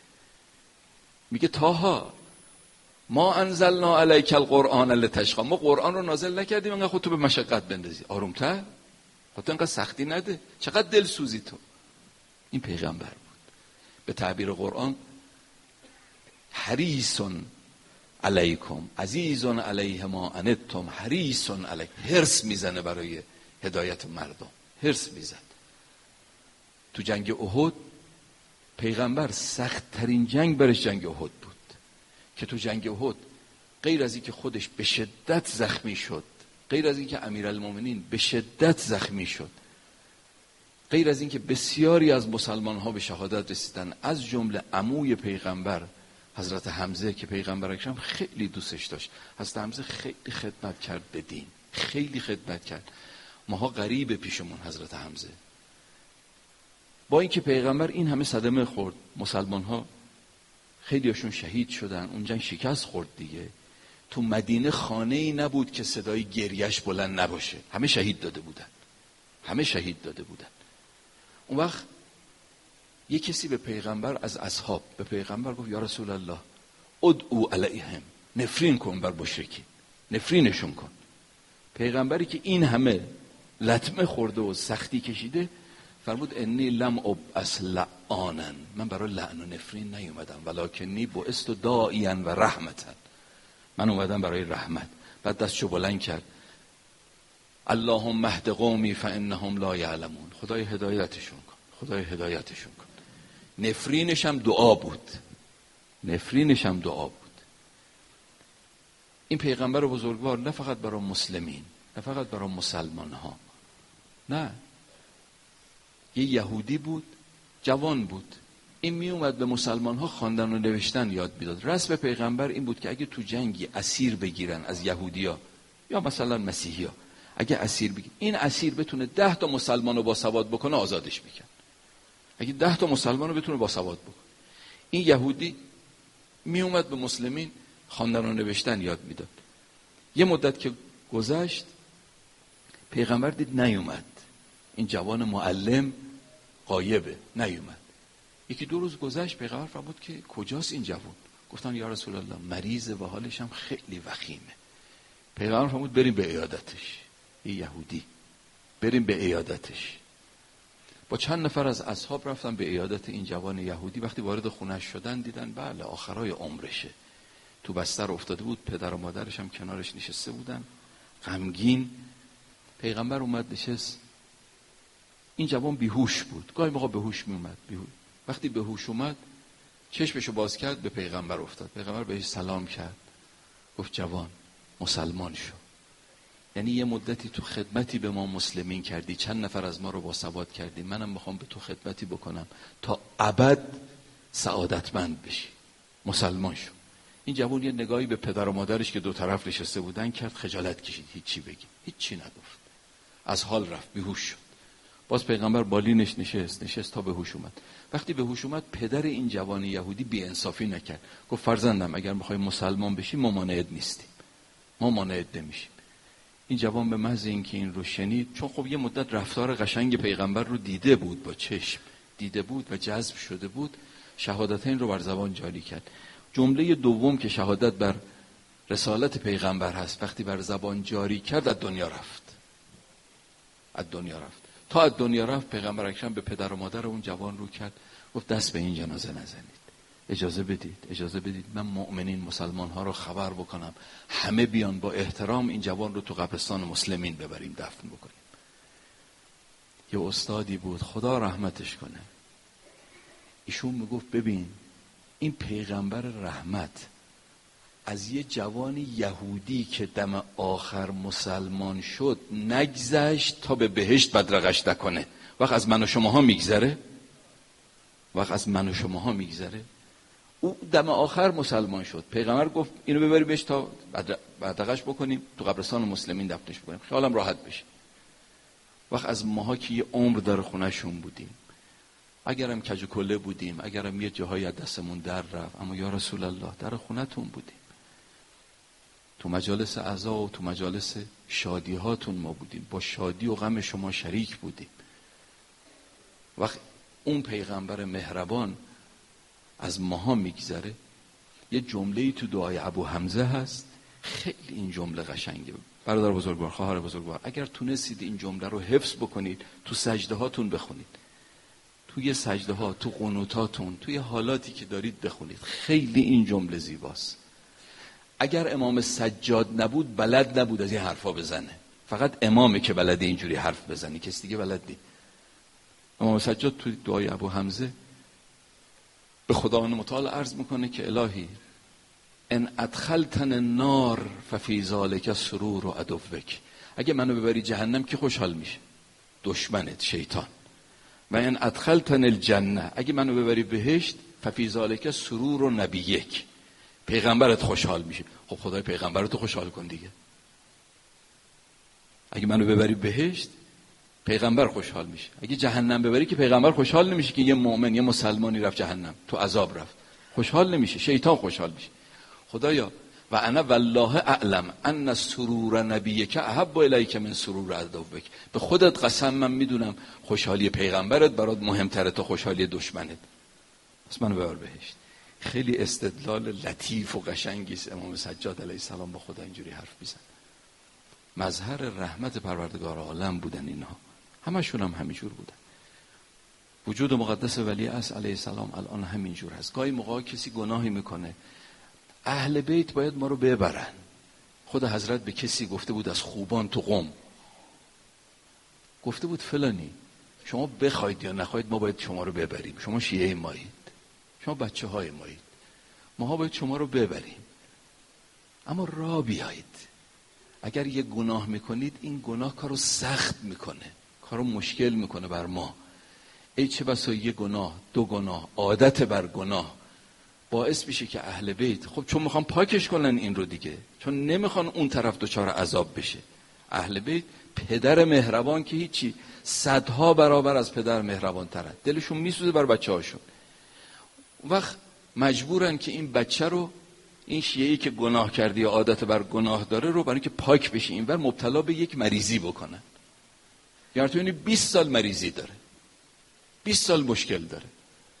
میگه طه ما انزلنا علیک القرآن لتشقی، ما قرآن رو نازل نکردیم انقدر خودتو به مشقت بندازی، آرومتر، خودتو انقدر سختی نده، چقدر دلسوزی تو. این پیغمبر بود. به تعبیر قرآن حریص علیکم عزیز علیه ما عنتم حریص علیکم، حرص میزنه برای هدایت مردم، حرص میزد. تو جنگ احد پیغمبر سخت ترین جنگ برش جنگ احد بود که تو جنگ احد غیر از اینکه خودش به شدت زخمی شد، غیر از اینکه امیرالمومنین به شدت زخمی شد، غیر از اینکه بسیاری از مسلمان ها به شهادت رسیدن، از جمله عموی پیغمبر حضرت حمزه که پیغمبر اکرم خیلی دوستش داشت. حضرت حمزه خیلی خدمت کرد به دین، خیلی خدمت کرد. ماها غریب پیشمون حضرت حمزه. با اینکه پیغمبر این همه صدمه خورد، مسلمان ها خیلیاشون شهید شدن، اون جنگ شکست خورد دیگه. تو مدینه خانه ای نبود که صدای گریش بلند نباشه، همه شهید داده بودن، همه شهید داده بودن. اون وقت یک کسی به پیغمبر از اصحاب به پیغمبر گفت یا رسول الله ادعو علیهم، نفرین کن بر مشرکین، نفرینشون کن. پیغمبری که این همه لطمه خورده و سختی کشیده فرمود انی لم ابعث لعانا، من برای لعن و نفرین نیومدم، ولکنی بعثت داعیا و رحمتا، من اومدم برای رحمت. بعد دستشو بلند کرد اللهم اهد قومی فانهم لا یعلمون، خدای هدایتشون کن، خدای هدایتشون کن. نفرینش هم دعا بود، نفرینش هم دعا بود. این پیغمبر بزرگوار نه فقط برای مسلمین، نه فقط برای مسلمان ها، نه، یه یهودی بود، جوان بود، این می اومد به مسلمان ها خواندن و نوشتن یاد میداد. رسم پیغمبر این بود که اگه تو جنگی اسیر بگیرن از یهودیا یا مثلا مسیحیا، اگه اسیر بگیر، این اسیر بتونه 10 تا مسلمان رو با سواد بکنه آزادش میکن. اگه 10 تا مسلمان رو بتونه با سواد بکنه، این یهودی می اومد به مسلمین خواندن و نوشتن یاد میداد. یه مدت که گذشت پیغمبر دید نیومد، این جوان معلم غایبه، نیومد. 1-2 روز گذشت، پیغمبر فرمود که کجاست این جوان؟ گفتن یا رسول الله مریضه و حالش هم خیلی وخیمه. پیغمبر فرمود بریم به عیادتش. این یهودی بریم به عیادتش. با چند نفر از اصحاب رفتن به عیادت این جوان یهودی. وقتی وارد خونش شدن دیدن بله آخرای عمرشه، تو بستر افتاده بود، پدر و مادرش هم کنارش نشسته بودن غمگین. پیغمبر اومد نشست. این جوان بیهوش بود، گاهی موقع به هوش می اومد. وقتی به هوش اومد چشمشو باز کرد، به پیغمبر افتاد. پیغمبر بهش سلام کرد، گفت جوان مسلمان شو. یعنی یه مدتی تو خدمتی به ما مسلمین کردی، چند نفر از ما رو باسواد کردی، منم میخوام به تو خدمتی بکنم تا ابد سعادتمند بشی، مسلمان شو. این جوان یه نگاهی به پدر و مادرش که دو طرف نشسته بودن کرد، خجالت کشید، هیچی بگی، هیچی نگفت، از حال رفت، بیهوش شد. باز پیغمبر بالینش نشست تا به هوش اومد. وقتی به هوش اومد پدر این جوان یهودی بی‌انصافی نکرد، گفت فرزندم اگر میخوای مسلمان بشی ما مانعت نیستیم، ما مانعت نمیشیم. این جوان به محض اینکه این رو شنید، چون خب یه مدت رفتار قشنگ پیغمبر رو دیده بود، با چشم دیده بود و جذب شده بود، شهادتین رو بر زبان جاری کرد. جمله دوم که شهادت بر رسالت پیغمبر هست، وقتی بر زبان جاری کرد از دنیا رفت. از دنیا رفت. تا از دنیا رفت پیغمبر اکرم به پدر و مادر اون جوان رو کرد، گفت دست به این جنازه نزنید، اجازه بدید من مؤمنین مسلمان ها رو خبر بکنم، همه بیان با احترام این جوان رو تو قبرستان مسلمین ببریم دفن بکنیم. یه استادی بود خدا رحمتش کنه، ایشون میگفت ببین این پیغمبر رحمت از یه جوان یهودی که دم آخر مسلمان شد نگذشت تا به بهشت بدرقش نکنه. وقت از من و شماها میگذره. او دم آخر مسلمان شد، پیغمبر گفت اینو ببری بهش تا بدرقش بکنیم، تو قبرستان مسلمین دفنش بکنیم، خیالم راحت بشه. وقت از ماها که یه عمر در خونهشون بودیم، اگرم کج و کله بودیم، اگرم یه جاهای از دستمون در رفت، اما یا رسول الله در خونتون بودیم، تو مجالس عزا و تو مجالس شادی هاتون ما بودیم، با شادی و غم شما شریک بودیم. وقت اون پیغمبر مهربان از ماها میگذره، یه جمله‌ای تو دعای ابو حمزه هست، خیلی این جمله قشنگه. برادر بزرگوار، خواهر بزرگوار، اگر تونستید این جمله رو حفظ بکنید، تو سجده هاتون بخونید، توی سجده ها، تو قنوتاتون، توی حالاتی که دارید بخونید، خیلی این جمله زیباست. اگر امام سجاد نبود بلد نبود از این حرفا بزنه، فقط امامه که بلد اینجوری حرف بزنی، کسی دیگه بلد نیست. امام سجاد توی دعای ابو حمزه به خداوند متعال عرض میکنه که الهی ان ادخلتن النار ففی ذلک سرور عدوک، اگه منو ببری جهنم که خوشحال میشه دشمنت شیطان، و ان ادخلتن الجنه، اگه منو ببری بهشت ففی ذلک سرور نبیک، پیغمبرت خوشحال میشه. خب خدای پیغمبرتو خوشحال کن دیگه. اگه منو ببری بهشت پیغمبر خوشحال میشه، اگه جهنم ببری که پیغمبر خوشحال نمیشه که یه مؤمن، یه مسلمانی رفت جهنم، تو عذاب رفت، خوشحال نمیشه، شیطان خوشحال میشه. خدایا و انا والله اعلم ان سرور نبیک احب الیک من سرور عدوک، به خودت قسم من میدونم خوشحالی پیغمبرت برات مهمتره تا خوشحالی دشمنت، پس منو ببر بهشت. خیلی استدلال لطیف و قشنگی است. امام سجاد علیه السلام با خدا اینجوری حرف میزنه. مظهر رحمت پروردگار عالم بودن اینها، همشون هم همینجور بودن. وجود مقدس ولی اصل علیه السلام الان همینجور هست. گاهی موقع کسی گناهی میکنه، اهل بیت باید ما رو ببرن. خود حضرت به کسی گفته بود از خوبان تو قم، گفته بود فلانی شما بخواید یا نخواید ما باید شما رو ببریم، شما شیعه مایید، شما بچه های مایید، ما باید شما رو ببریم، اما راه بیایید. اگر یه گناه میکنید این گناه کارو سخت میکنه، کارو مشکل میکنه بر ما. ای چه بسا یه گناه، دو گناه، عادت بر گناه باعث میشه که اهل بیت، خب چون میخوان پاکش کنن این رو دیگه، چون نمیخوان اون طرف دچار عذاب بشه. اهل بیت پدر مهربان که هیچی، صدها برابر از پدر مهربان ترن، دلشون میسوزه بر بچه هاشون. وقت مجبورن که این بچه رو، این شیعه‌ای که گناه کرده یا عادت بر گناه داره رو، برای اینکه پاک بشه اینور مبتلا به یک مریضی بکنن. یعنی تو 20 سال مریضی داره، 20 سال مشکل داره،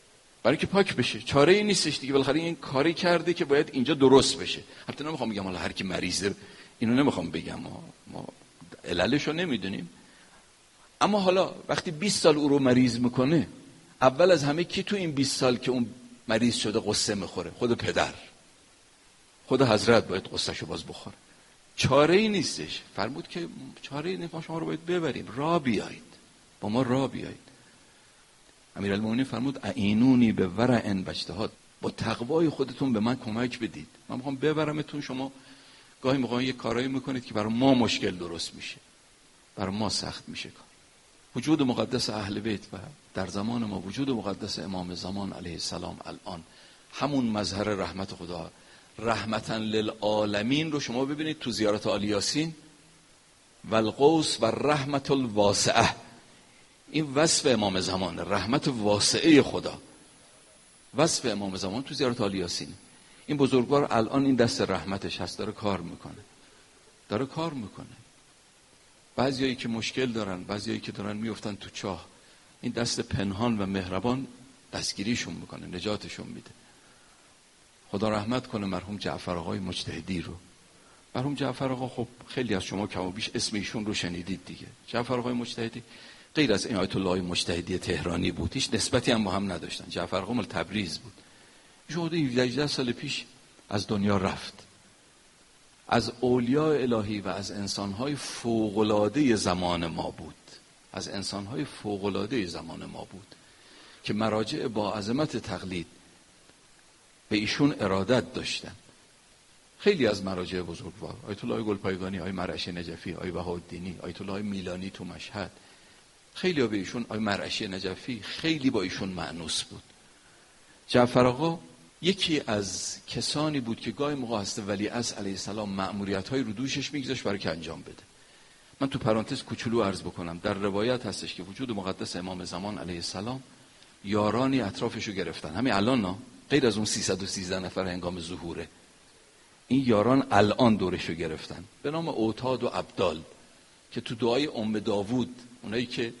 برای که پاک بشه. چاره ای نیستش دیگه، بالاخره این کاری کرده که باید اینجا درست بشه. البته نمیخوام بگم حالا هر کی مریضه، اینو نمیخوام بگم، ما عللشو نمیدونیم. اما حالا وقتی 20 سال او رو مریض میکنه، اول از همه کی تو این 20 سال که اون مریض شده قصه میخوره؟ خود پدر، خود حضرت باید قصهشو باز بخوره. چاره ای نیستش. فرمود که چاره ای نیست، ما شما رو باید ببریم، راه بیایید، با ما راه بیایید. امیرالمومنین فرمود اعینونی به ورع و اجتهاد، با تقوای خودتون به من کمک بدید، من میخوام ببرمتون. شما گاهی موقع یه کارایی میکنید که برای ما مشکل درست میشه، برای ما سخت میشه کار. وجود مقدس اهل بیت و در زمان ما وجود مقدس امام زمان علیه السلام الان همون مظهر رحمت خدا، رحمتاً للعالمین رو شما ببینید تو زیارت آل یاسین، والقوس و رحمت الواسعه. این وصف امام زمان، رحمت واسعه خدا، وصف امام زمان تو زیارت آل یاسین. این بزرگوار الان این دست رحمتش هست، داره کار میکنه. بعضیایی که مشکل دارن، بعضیایی که دارن میفتن تو چاه، این دست پنهان و مهربان دستگیریشون میکنه، نجاتشون میده. خدا رحمت کنه مرحوم جعفر آقای مجتهدی رو. مرحوم جعفر آقا خب خیلی از شما کم و بیش اسم ایشون رو شنیدید دیگه. جعفر آقای مجتهدی غیر از این آیت الله مجتهدی تهرانی بود، هیچ نسبتی هم با هم نداشتن. جعفر آقا مال تبریز بود. ایشون 18 سال پیش از دنیا رفت. از اولیاء الهی و از انسان‌های فوق‌العاده زمان ما بود. که مراجع با عظمت تقلید به ایشون ارادت داشتن. خیلی از مراجع بزرگوار، آیت الله گلپایگانی، آیت مرعشی نجفی، آیت بهاءالدینی، آیت الله میلانی تو مشهد، خیلی به ایشون، آیت مرعشی نجفی خیلی با ایشون مأنوس بود. جعفر آقا یکی از کسانی بود که گاهی موقع هست ولیعصر علیه السلام مأموریت‌های رو دوشش میگذاشت برای که انجام بده. من تو پرانتز کوچولو عرض بکنم، در روایت هستش که وجود مقدس امام زمان علیه السلام یارانی اطرافشو گرفتن، همین الان غیر از اون 313 نفر هنگام ظهوره، این یاران الان دورشو گرفتن به نام اوتاد و ابدال، که تو دعای ام داوود، اونایی که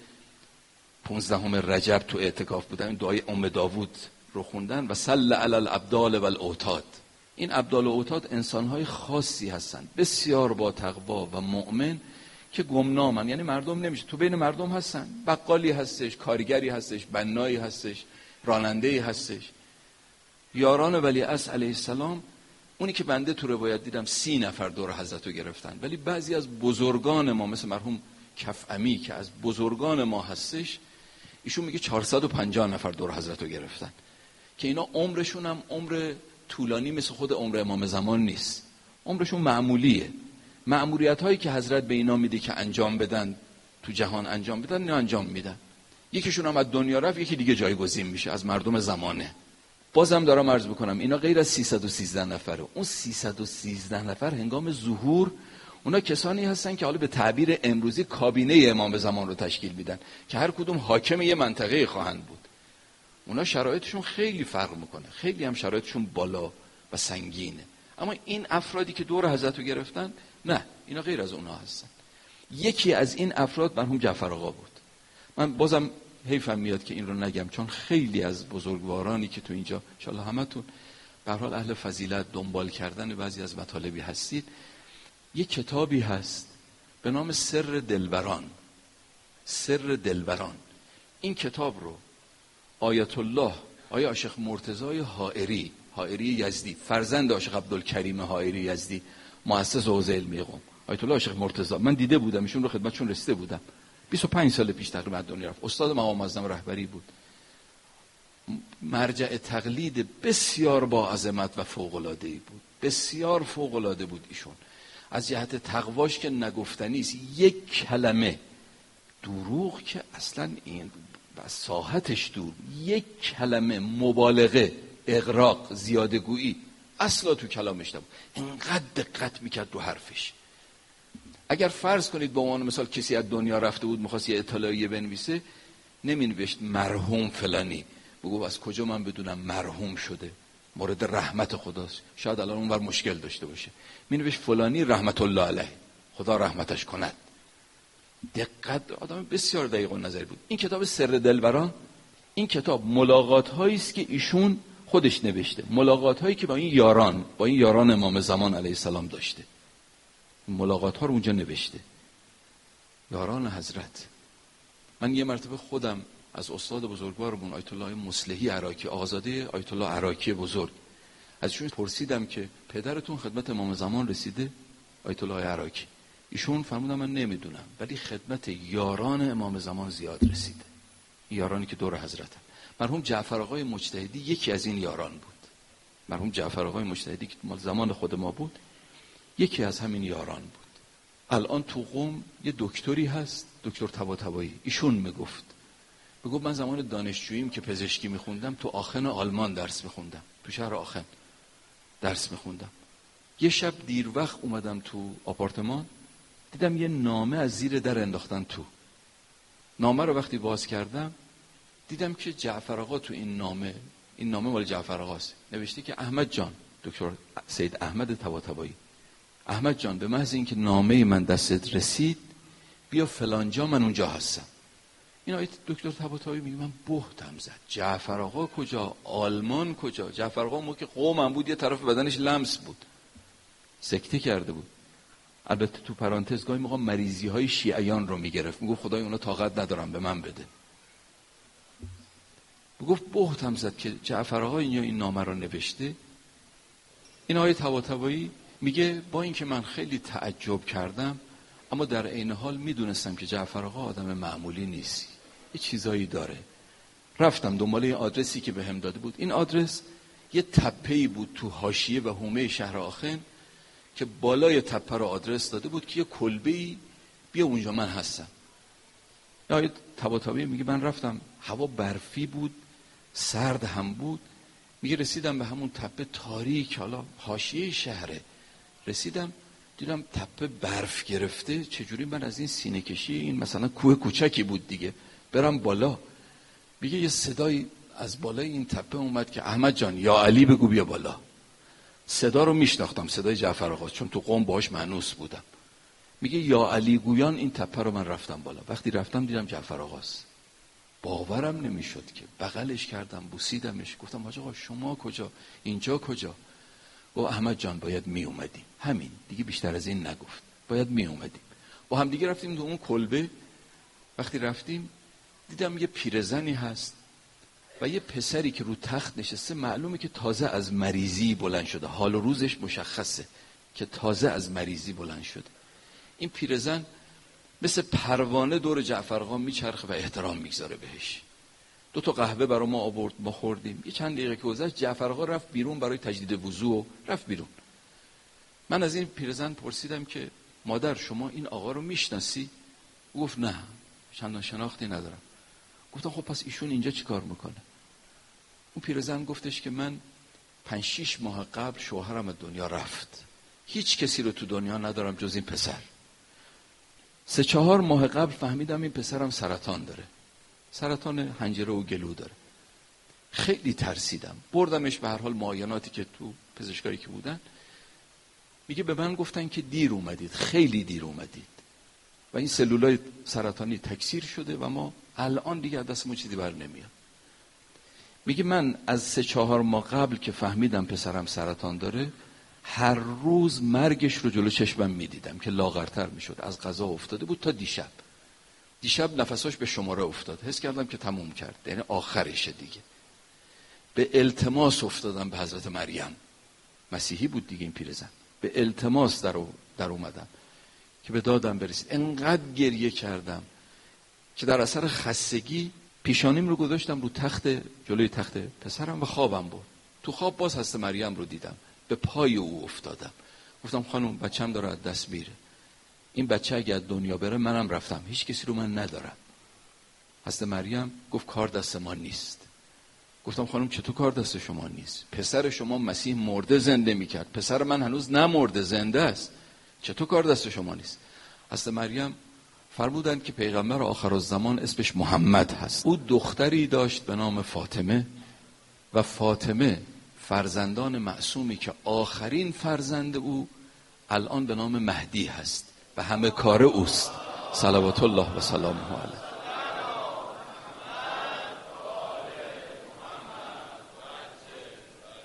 15 رجب تو اعتکاف بودن، این دعای ام داوود رو خوندن و صل علی الابدال و الاوتاد. این ابدال و اوتاد انسانهای خاصی هستن، بسیار با تقوا و مؤمن، که گمنامن، یعنی مردم نمیشه، تو بین مردم هستن، بقالی هستش، کارگری هستش، بنایی هستش، راننده‌ای هستش. یاران ولیعصر علیه السلام، اونی که بنده تو روایت دیدم 30 نفر دور حضرت رو گرفتن، ولی بعضی از بزرگان ما مثل مرحوم کفعمی که از بزرگان ما هستش، ایشون میگه 450 نفر دور حضرت رو گرفتن، که اینا عمرشون هم عمر طولانی مثل خود عمر امام زمان نیست، عمرشون معمولیه. مأموریت هایی که حضرت به اینا میده که انجام بدن، تو جهان انجام بدن، اینا انجام میدن. یکیشون هم از دنیا رفت، یکی دیگه جایگزین میشه از مردم زمانه. بازم دارم عرض بکنم اینا غیر از 313 نفره. اون 313 نفر هنگام ظهور اونا کسانی هستن که حالا به تعبیر امروزی کابینه امام زمان رو تشکیل میدن، که هر کدوم حاکم یه منطقه خواهند بود. اونا شرایطشون خیلی فرق میکنه، خیلی هم شرایطشون بالا و سنگینه. اما این افرادی که دور حضرت رو گرفتن، نه، اینا غیر از اونها هستن. یکی از این افراد مرحوم جعفر آقا بود. من بازم حیفم میاد که این رو نگم، چون خیلی از بزرگوارانی که تو اینجا ان شاءالله همتون به هر حال اهل فضیلت، دنبال کردن بعضی از مطالبی هستید. یک کتابی هست به نام سر دلبران. سر دلبران. این کتاب رو آیت الله آیا عاشق مرتضی حائری یزدی، فرزند عاشق عبدالکریم حائری یزدی، مؤسس حوزه علمی قم، آیت الله عاشق مرتضی، من دیده بودم، ایشون رو خدمتشون رسیده بودم، 25 سال پیش تقریبا دنیا رفت. استاد مقام معظم رهبری بود، مرجع تقلید بسیار با عظمت و فوق‌العاده‌ای بود، بسیار فوق‌العاده بود. ایشون از جهت تقواش که نگفتنی است، یک کلمه دروغ که اصلا این و ساحتش دور، یک کلمه مبالغه، اغراق، زیادگویی اصلا تو کلامش نبود. اینقدر دقت میکرد رو حرفش. اگر فرض کنید به عنوان مثال کسی از دنیا رفته بود میخواست یه اطلاعیه بنویسه، نمینوشت مرحوم فلانی، بگو از کجا من بدونم مرحوم شده، مورد رحمت خداست، شاید الان اونور مشکل داشته باشه، مینوشت فلانی رحمت الله علیه، خدا رحمتش کند. دقت، آدم بسیار دقیق و نظری بود. این کتاب سر دلبران این کتاب ملاقات هایی است که ایشون خودش نوشته، ملاقات هایی که با این یاران امام زمان علیه السلام داشته. ملاقات ها رو اونجا نوشته، یاران حضرت. من یه مرتبه خودم از استاد بزرگوارمون آیت الله مصلحی عراقی، آقازاده آیت الله عراقی بزرگ، ازشون پرسیدم که پدرتون خدمت امام زمان رسیده؟ آیت الله عراقی. ایشون فرمودن من نمیدونم، ولی خدمت یاران امام زمان زیاد رسیده، یارانی که دور حضرتن. مرحوم جعفر آقای مجتهدی یکی از این یاران بود. مرحوم جعفر آقای مجتهدی که زمان خود ما بود، یکی از همین یاران بود. الان تو قم یه دکتری هست، دکتر طباطبایی. ایشون میگفت من زمان دانشجوییم که پزشکی میخوندم تو آخن آلمان درس میخوندم، تو شهر آخن درس میخوندم. یه شب دیر وقت اومدم تو آپارتمان، دیدم یه نامه از زیر در انداختن تو. نامه رو وقتی باز کردم دیدم که جعفر آقا تو این نامه مال جعفر آقاست، نوشته که احمد جان، دکتر سید احمد طباطبایی، احمد جان به محض اینکه نامه من دستت رسید بیا فلانجا، من اونجا هستم. این آیت دکتر طباطبایی میگه من بهتم زد، جعفر آقا کجا، آلمان کجا؟ جعفر آقا موقع قومم بود یه طرف بدنش لمس بود، سکته کرده بود. البته تو پرانتز گاهی موقع مریضی های شیعیان رو میگرفت، میگفت خدای اونا طاقت ندارم به من بده. میگفت بهتم زد که جعفر آقا این نامه رو نوشته. این آیه طباطبایی میگه با اینکه من خیلی تعجب کردم، اما در عین حال میدونستم که جعفر آقا آدم معمولی نیست، یه چیزایی داره. رفتم دنبال این آدرسی که بهم داده بود. این آدرس یه تپه‌ای بود تو حاشیه و حومه شهر آخن که بالای تپه رو آدرس داده بود که یه کلبه‌ای بیا اونجا من هستم. آیه طباطبایی میگه من رفتم، هوا برفی بود، سرد هم بود. میگه رسیدم به همون تپه تاریک، حالا حاشیه شهره، رسیدم دیدم تپه برف گرفته. چجوری من از این سینه کشی، این مثلا کوه کوچکی بود دیگه، برم بالا. میگه یه صدای از بالای این تپه اومد که احمد جان یا علی بگو بیا بالا. صدا رو میشناختم، صدای جعفر آقا، چون تو قم باهاش مانوس بودم. میگه یا علی گویان این تپه رو من رفتم بالا. وقتی رفتم دیدم جعفر آقاست. باورم نمیشد که بغلش کردم، بوسیدمش، گفتم حاج آقا شما کجا، اینجا کجا؟ و احمد جان باید می اومدیم، همین دیگه، بیشتر از این نگفت، باید می اومدیم. با هم دیگه رفتیم تو اون کلبه. وقتی رفتیم دیدم یه پیرزنی هست و یه پسری که رو تخت نشسته، معلومه که تازه از مریضی بلند شده، حال و روزش مشخصه که تازه از مریضی بلند شده. این پیرزن مثل پروانه دور جعفر آقا میچرخه و احترام میگذاره بهش. 2 تا قهوه برای ما آورد، ما خوردیم. یه چند دقیقه که گذشت جعفر آقا رفت بیرون برای تجدید وضو و رفت بیرون. من از این پیرزن پرسیدم که مادر شما این آقا رو میشناسی؟ گفت نه چندان شناختی ندارم. گفتم خب پس ایشون اینجا چی کار میکنه؟ اون پیرزن گفتش که من 5-6 ماه قبل شوهرم از دنیا رفت، هیچ کسی رو تو دنیا ندارم جز این پسر. 3-4 ماه قبل فهمیدم این پسرم سرطان داره، سرطان حنجره و گلو داره. خیلی ترسیدم، بردمش به هر حال معایناتی که تو پزشکایی که بودن. میگه به من گفتن که دیر اومدید، خیلی دیر اومدید و این سلولای سرطانی تکثیر شده و ما الان دیگه از دستمون چیزی بر نمیاد. میگه من از 3-4 ماه قبل که فهمیدم پسرم سرطان داره، هر روز مرگش رو جلو چشمم میدیدم که لاغرتر میشد، از قضا افتاده بود تا دیشب نفساش به شماره افتاد، حس کردم که تموم کرد، یعنی آخرشه دیگه. به التماس افتادم به حضرت مریم، مسیحی بود دیگه این پیرزن، به التماس در اومدم که به دادم برسید. انقدر گریه کردم که در اثر خستگی پیشانیم رو گذاشتم رو تخت، جلوی تخت پسرم و خوابم بود. تو خواب باز حضرت مریم رو دیدم، به پای او افتادم. گفتم خانم بچه‌م داره از دست میره، این بچه اگه از دنیا بره منم رفتم، هیچ کسی رو من ندارم. حضرت مریم گفت کار دست ما نیست. گفتم خانم چطور کار دست شما نیست؟ پسر شما مسیح مرده زنده میکرد، پسر من هنوز نمرده زنده است، چطور کار دست شما نیست؟ حضرت مریم فرمودند که پیغمبر آخرالزمان اسمش محمد هست. او دختری داشت به نام فاطمه و فاطمه فرزندان معصومی که آخرین فرزند او الان به نام مهدی هست و همه کار اوست، صلوات الله و سلامه علیه.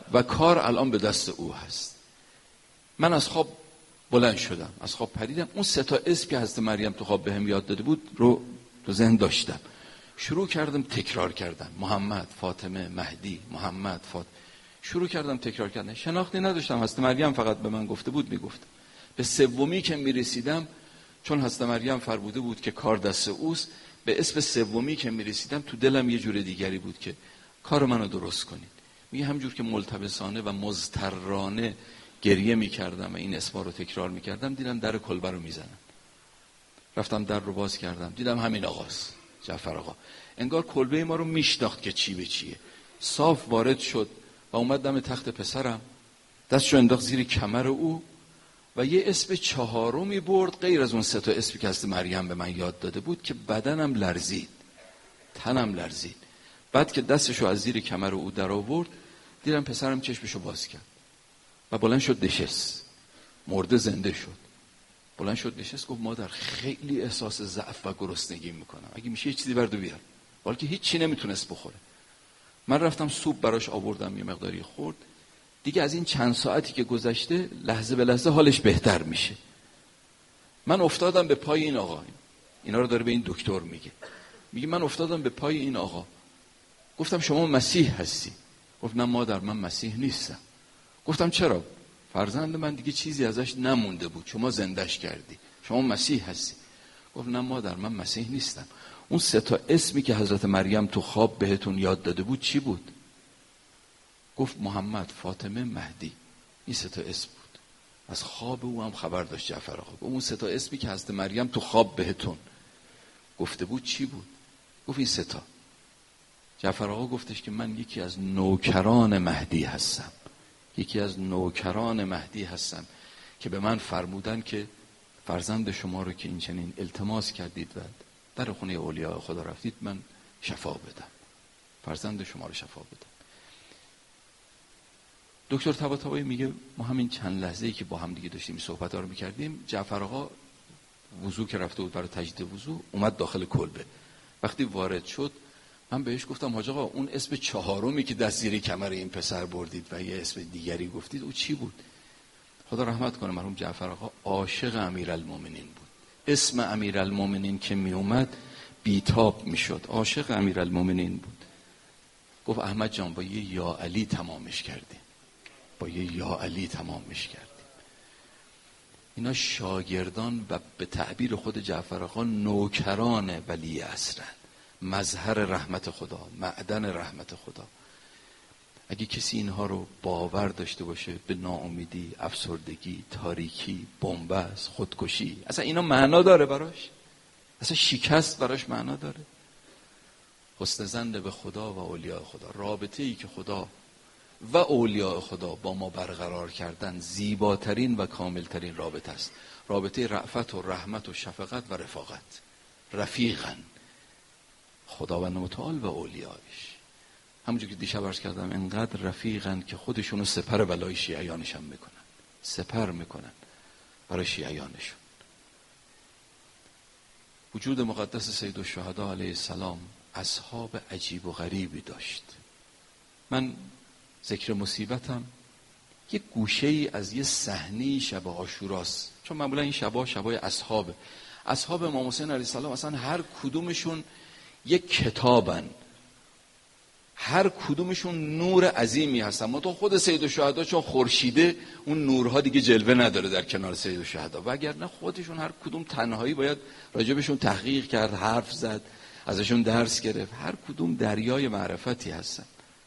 و کار الان به دست او هست. من از خواب بلند شدم، از خواب پریدم، اون 3 تا اسم که حضرت مریم تو خواب بهم یاد داده بود رو تو ذهن داشتم. شروع کردم تکرار کردن، محمد، فاطمه، مهدی، محمد، فاطمه. شروع کردم تکرار کردن. شناختی نداشتم، حضرت مریم فقط به من گفته بود میگفتم. به 3می که میرسیدم، چون حضرت مریم فرموده بود که کار دست اوست، به اسم 3می که میرسیدم تو دلم یه جور دیگری بود که کار منو درست کنید. میگه همجور که ملتبسانه و مضطرانه گریه میکردم و این اسما رو تکرار میکردم، دیدم در کلبه رو میزنن. رفتم در رو باز کردم، دیدم همین آقاست، جعفر آقا. انگار کلبه ما رو میشناخت که چی به چیه. صاف وارد شد و اومد دم تخت پسرم، دستشو انداخت زیر کمر او و یه اسم 4می برد غیر از اون 3 تا اسمی که حضرت مریم به من یاد داده بود که بدنم لرزید، تنم لرزید. بعد که دستشو از زیر کمر او در آورد، دیدم پسرم چشمشو باز کرد و بلند شد نشست. مرده زنده شد. بلند شد نشست، گفت مادر خیلی احساس ضعف و گرسنگی میکنم، اگه میشه یه چیزی برد و بیار. حالا که هیچ چی نمیتونست بخوره. من رفتم سوپ براش آوردم، یه مقداری خورد. دیگه از این چند ساعتی که گذشته لحظه به لحظه حالش بهتر میشه. من افتادم به پای این آقا. اینا رو داره به این دکتر میگه من افتادم به پای این آقا. گفتم شما مسیح هستی؟ گفت نه مادر، من مسیح نیستم. گفتم چرا؟ فرزند من دیگه چیزی ازش نمونده بود، شما زندش کردی، شما مسیح هستی. گفت نه مادر، من مسیح نیستم. اون 3 تا اسمی که حضرت مریم تو خواب بهتون یاد داده بود چی بود؟ گفت محمد، فاطمه، مهدی. این 3 تا اسم بود. از خواب او هم خبر داشت جعفر آقا. اون 3 تا اسمی که حضرت مریم تو خواب بهتون گفته بود چی بود؟ گفت این 3 تا. جعفر آقا گفتش که من یکی از نوکران مهدی هستم. یکی از نوکران مهدی هستم که به من فرمودن که فرزند شما رو که این چنین التماس کردید و در خونه اولیاء خدا رفتید، من شفا بدم، فرزند شما رو شفا بدم. دکتر طباطبایی میگه ما همین چند لحظه‌ای که با هم دیگه داشتیم صحبت‌ها رو می‌کردیم، جعفر آقا وضو که رفته بود برای تجدید وضو، اومد داخل کلبه. وقتی وارد شد من بهش گفتم حاج آقا اون اسم 4می که دست زیر کمر این پسر بردید و یه اسم دیگری گفتید، او چی بود؟ خدا رحمت کنه مرحوم جعفر آقا عاشق امیرالمومنین بود. اسم امیرالمومنین که می اومد بیتاب میشد، عاشق امیرالمومنین بود. گفت احمد جان با یه یا علی تمامش کردیم، با یه یا علی تمامش کردیم. اینا شاگردان و به تعبیر خود جعفر آقا نوکران ولی عصرن، مظهر رحمت خدا، معدن رحمت خدا. اگه کسی اینها رو باور داشته باشه به ناامیدی، افسردگی، تاریکی، بنبست، خودکشی، اصلا اینا معنا داره براش؟ اصلا شکست براش معنا داره؟ حسن ظن به خدا و اولیاء خدا، رابطه ای که خدا و اولیاء خدا با ما برقرار کردن زیباترین و کاملترین رابطه است. رابطه رأفت و رحمت و شفقت و رفاقت. رفیقن خداوند متعال و اولیایش. همونجور که دیشب عرض کردم انقدر رفیقن که خودشونو سپر بلای شیعیانش هم میکنن، سپر میکنن برای شیعیانشون. وجود مقدس سید الشهدا علیه السلام اصحاب عجیب و غریبی داشت. من ذکر مصیبتم یه گوشه ای از یه صحنه شب عاشوراست، چون معمولا این شبای اصحاب امام حسین علیه السلام اصلا هر کدومشون یک کتابن، هر کدومشون نور عظیمی هستن. ما تو خود سید الشهدا چون خورشیده اون نورها دیگه جلوه نداره در کنار سید الشهدا، وگرنه خودشون هر کدوم تنهایی باید راجبشون تحقیق کرد، حرف زد، ازشون درس گرفت. هر کدوم دریای معرفتی هستن.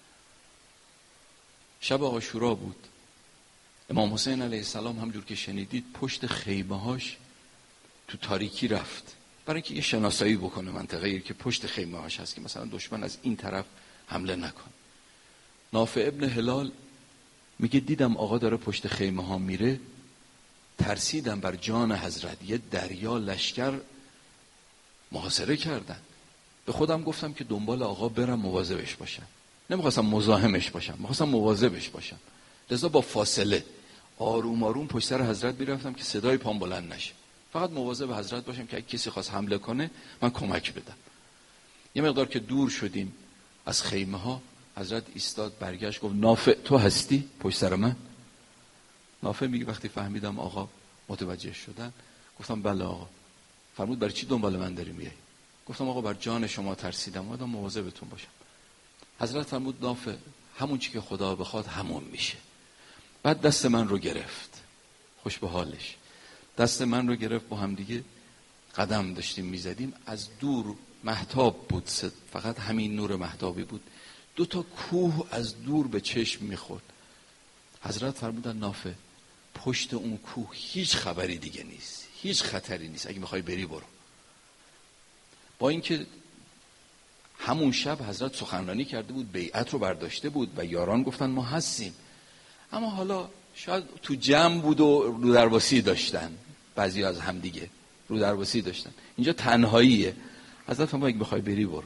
شب عاشورا بود. امام حسین علیه السلام همجور که شنیدید پشت خیمه‌هاش تو تاریکی رفت برای اینکه یه شناسایی بکنه منطقه‌ای که پشت خیمه‌هاش هست که مثلا دشمن از این طرف حمله نکن. نافع ابن هلال میگه دیدم آقا داره پشت خیمه ها میره، ترسیدم بر جان حضرت. یه دریا لشکر محاصره کردن. به خودم گفتم که دنبال آقا برم مواظبش باشم. نمیخواستم مزاحمش باشم، میخواستم مواظبش باشم. لذا با فاصله آروم آروم پشت سر حضرت میرفتم که صدای پام بلند نشه. فقط مواظب حضرت باشم که اگه کسی خواست حمله کنه من کمک بدم. یه مقدار که دور شدیم از خیمه ها، حضرت ایستاد برگشت گفت نافع تو هستی پشت سر من؟ نافع میگه وقتی فهمیدم آقا متوجه شدن گفتم بله آقا. فرمود برای چی دنبال من داری میای؟ گفتم آقا بر جان شما ترسیدم اومدم مواظبتون باشم. حضرت فرمود نافع همون چی که خدا بخواد همون میشه. بعد دست من رو گرفت، خوش به حالش، دست من رو گرفت، با هم دیگه قدم داشتیم میزدیم. از دور مهتاب بود، فقط همین نور مهتابی بود، 2 کوه از دور به چشم میخورد. حضرت فرمودن نافع پشت اون کوه هیچ خبری دیگه نیست، هیچ خطری نیست، اگه میخوای بری برو. با اینکه همون شب حضرت سخنرانی کرده بود، بیعت رو برداشته بود و یاران گفتن ما هستیم، اما حالا شاید تو جمع بود و رو درواسی داشتن، بعضی از هم دیگه رو درواسی داشتن، اینجا تنهاییه. حضرت فرمود اگه بخوای بری برو.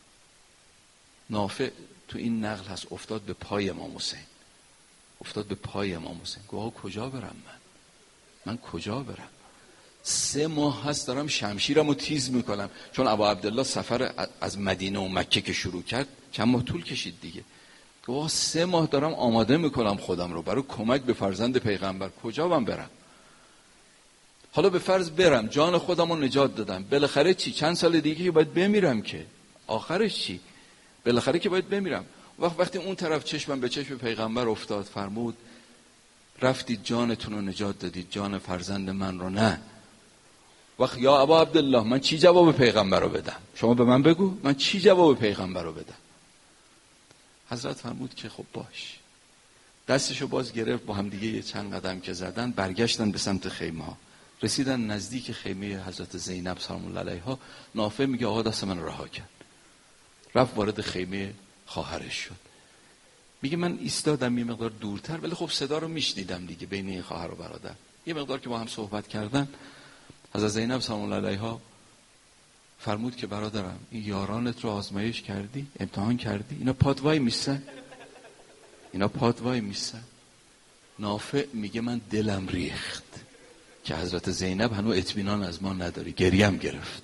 نافع تو این نقل هست افتاد به پای امام حسین، افتاد به پای امام حسین، گفت آقا کجا برم من کجا برم؟ 3 ماه هست دارم شمشیرم رو تیز میکنم، چون ابا عبدالله سفر از مدینه و مکه که شروع کرد چند ماه طول کشید دیگه. گفت 3 ماه دارم آماده میکنم خودم رو برای کمک به فرزند پیغمبر، کجا من برم؟ حالا به فرض برم جان خودم رو نجات دادم، بالاخره چی؟ چند سال دیگه که باید بمیرم، که آخرش چی؟ بالاخره که باید بمیرم. وقتی اون طرف چشمم به چشم پیغمبر افتاد، فرمود رفتید جانتون رو نجات دادید، جان فرزند من رو نه. وقت یا ابا عبدالله من چی جواب پیغمبر رو بدم؟ شما به من بگو من چی جواب پیغمبر رو بدم؟ حضرت فرمود که خب باش. دستشو باز گرفت، با هم دیگه یه چند قدم که زدن برگشتن به سمت خیمه ها. رسیدن نزدیک خیمه حضرت زینب سلام الله علیها. نافع میگه آقا دست من رها کرد، رفت وارد خیمه خواهرش شد. میگه من ایستادم یه مقدار دورتر، ولی خب صدا رو میشنیدم دیگه بین این خواهر و برادر. یه مقدار که با هم صحبت کردن، حضرت زینب سلام الله علیها فرمود که برادرم این یارانت رو آزمایش کردی، امتحان کردی، اینا پادوای میسن، اینا پادوای میسن. نافع میگه من دلم ریخت که حضرت زینب هنوز اطمینان از ما نداری، گریم گرفت.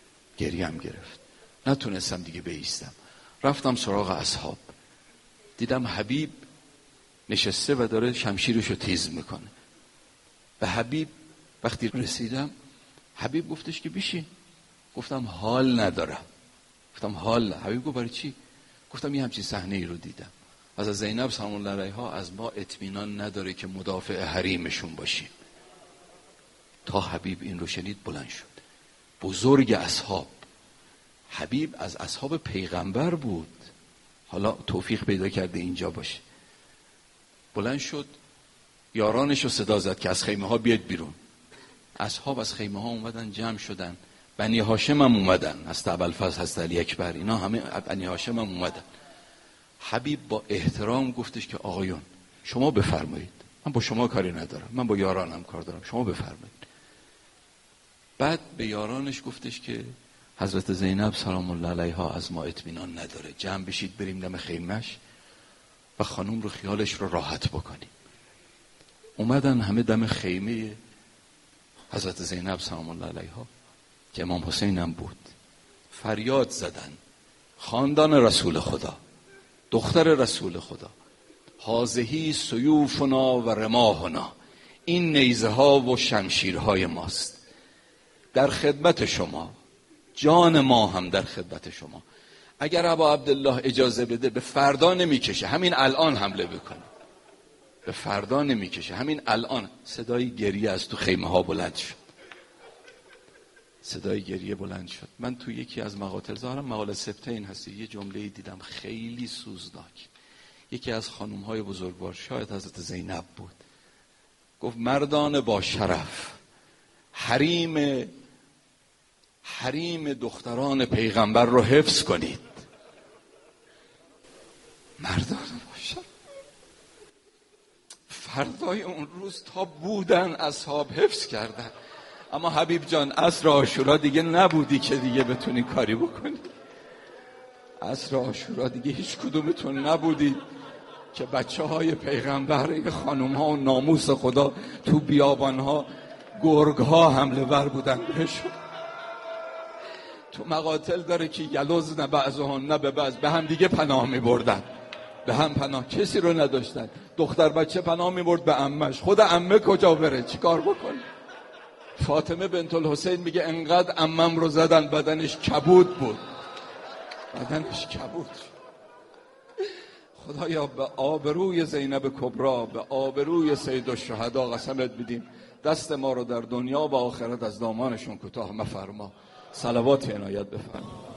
نتونستم دیگه بایستم، رفتم سراغ اصحاب، دیدم حبیب نشسته و داره شمشیرشو تیز میکنه. به حبیب وقتی رسیدم، حبیب گفتش که بشین. گفتم حال ندارم. حبیب گفت برای چی؟ گفتم یه همچین صحنه ای رو دیدم، از زینب سلام الله علیها از ما اطمینان نداره که مدافع حریمشون باشیم. تا حبیب این رو شنید بلند شد، بزرگ اصحاب. حبیب از اصحاب پیغمبر بود، حالا توفیق پیدا کرده اینجا باشه. بلند شد، یارانش رو صدا زد که از خیمه ها بیاد بیرون. اصحاب از خیمه ها اومدن، جمع شدن. بنی هاشم هم اومدن، از ابوالفضل هست علی اکبر، اینا همه بنی هاشم هم اومدن. حبیب با احترام گفتش که آقایون شما بفرمایید، من با شما کاری ندارم، من با یارانم کار دارم، شما بفرمایید. بعد به یارانش گفتش که حضرت زینب سلام الله علیها از ما اطمینان نداره، جمع بشید بریم دم خیمش و خانوم رو خیالش رو راحت بکنیم. اومدن همه دم خیمه حضرت زینب سلام الله علیها که امام حسین هم بود، فریاد زدن خاندان رسول خدا، دختر رسول خدا، هازهی سیوفنا و رماحنا، این نیزه ها و شمشیرهای ماست، در خدمت شما، جان ما هم در خدمت شما. اگر ابا عبدالله اجازه بده به فردا نمیکشه، همین الان حمله بکنه، به فردا نمیکشه، همین الان. صدای گریه از تو خیمه ها بلند شد، صدای گریه بلند شد. من تو یکی از مقاطع ظاهرا مقاله سبته این هستی یه جمله دیدم خیلی سوزناک. یکی از خانوم های بزرگوار، شاید حضرت زینب بود، گفت مردان با شرف، حریم دختران پیغمبر رو حفظ کنید. مردان با شرف. فردای اون روز تا بودن اصحاب حفظ کردن. اما حبیب جان عصر عاشورا دیگه نبودی که دیگه بتونی کاری بکنی. عصر عاشورا دیگه هیچ کدومتون نبودی که بچه های پیغمبر، این خانوم ها و ناموس خدا تو بیابان ها گرگ ها حمله ور بودن بهشون. تو مقاتل داره که یلوز نه بعضهن نه به بعض به هم دیگه پناه می بردن. به هم پناه کسی رو نداشتن. دختر بچه پناه میبرد به عمش، خود عمه کجا بره چیکار بکنه؟ فاطمه بنت الحسین میگه انقدر عمم رو زدن بدنش کبود بود، بدنش کبود. خدایا به آبروی زینب کبرا، به آبروی سید الشهدا قسمت میدیم دست ما رو در دنیا و آخرت از دامانشون کوتاه مفرما. صلوات عنایت بفرما.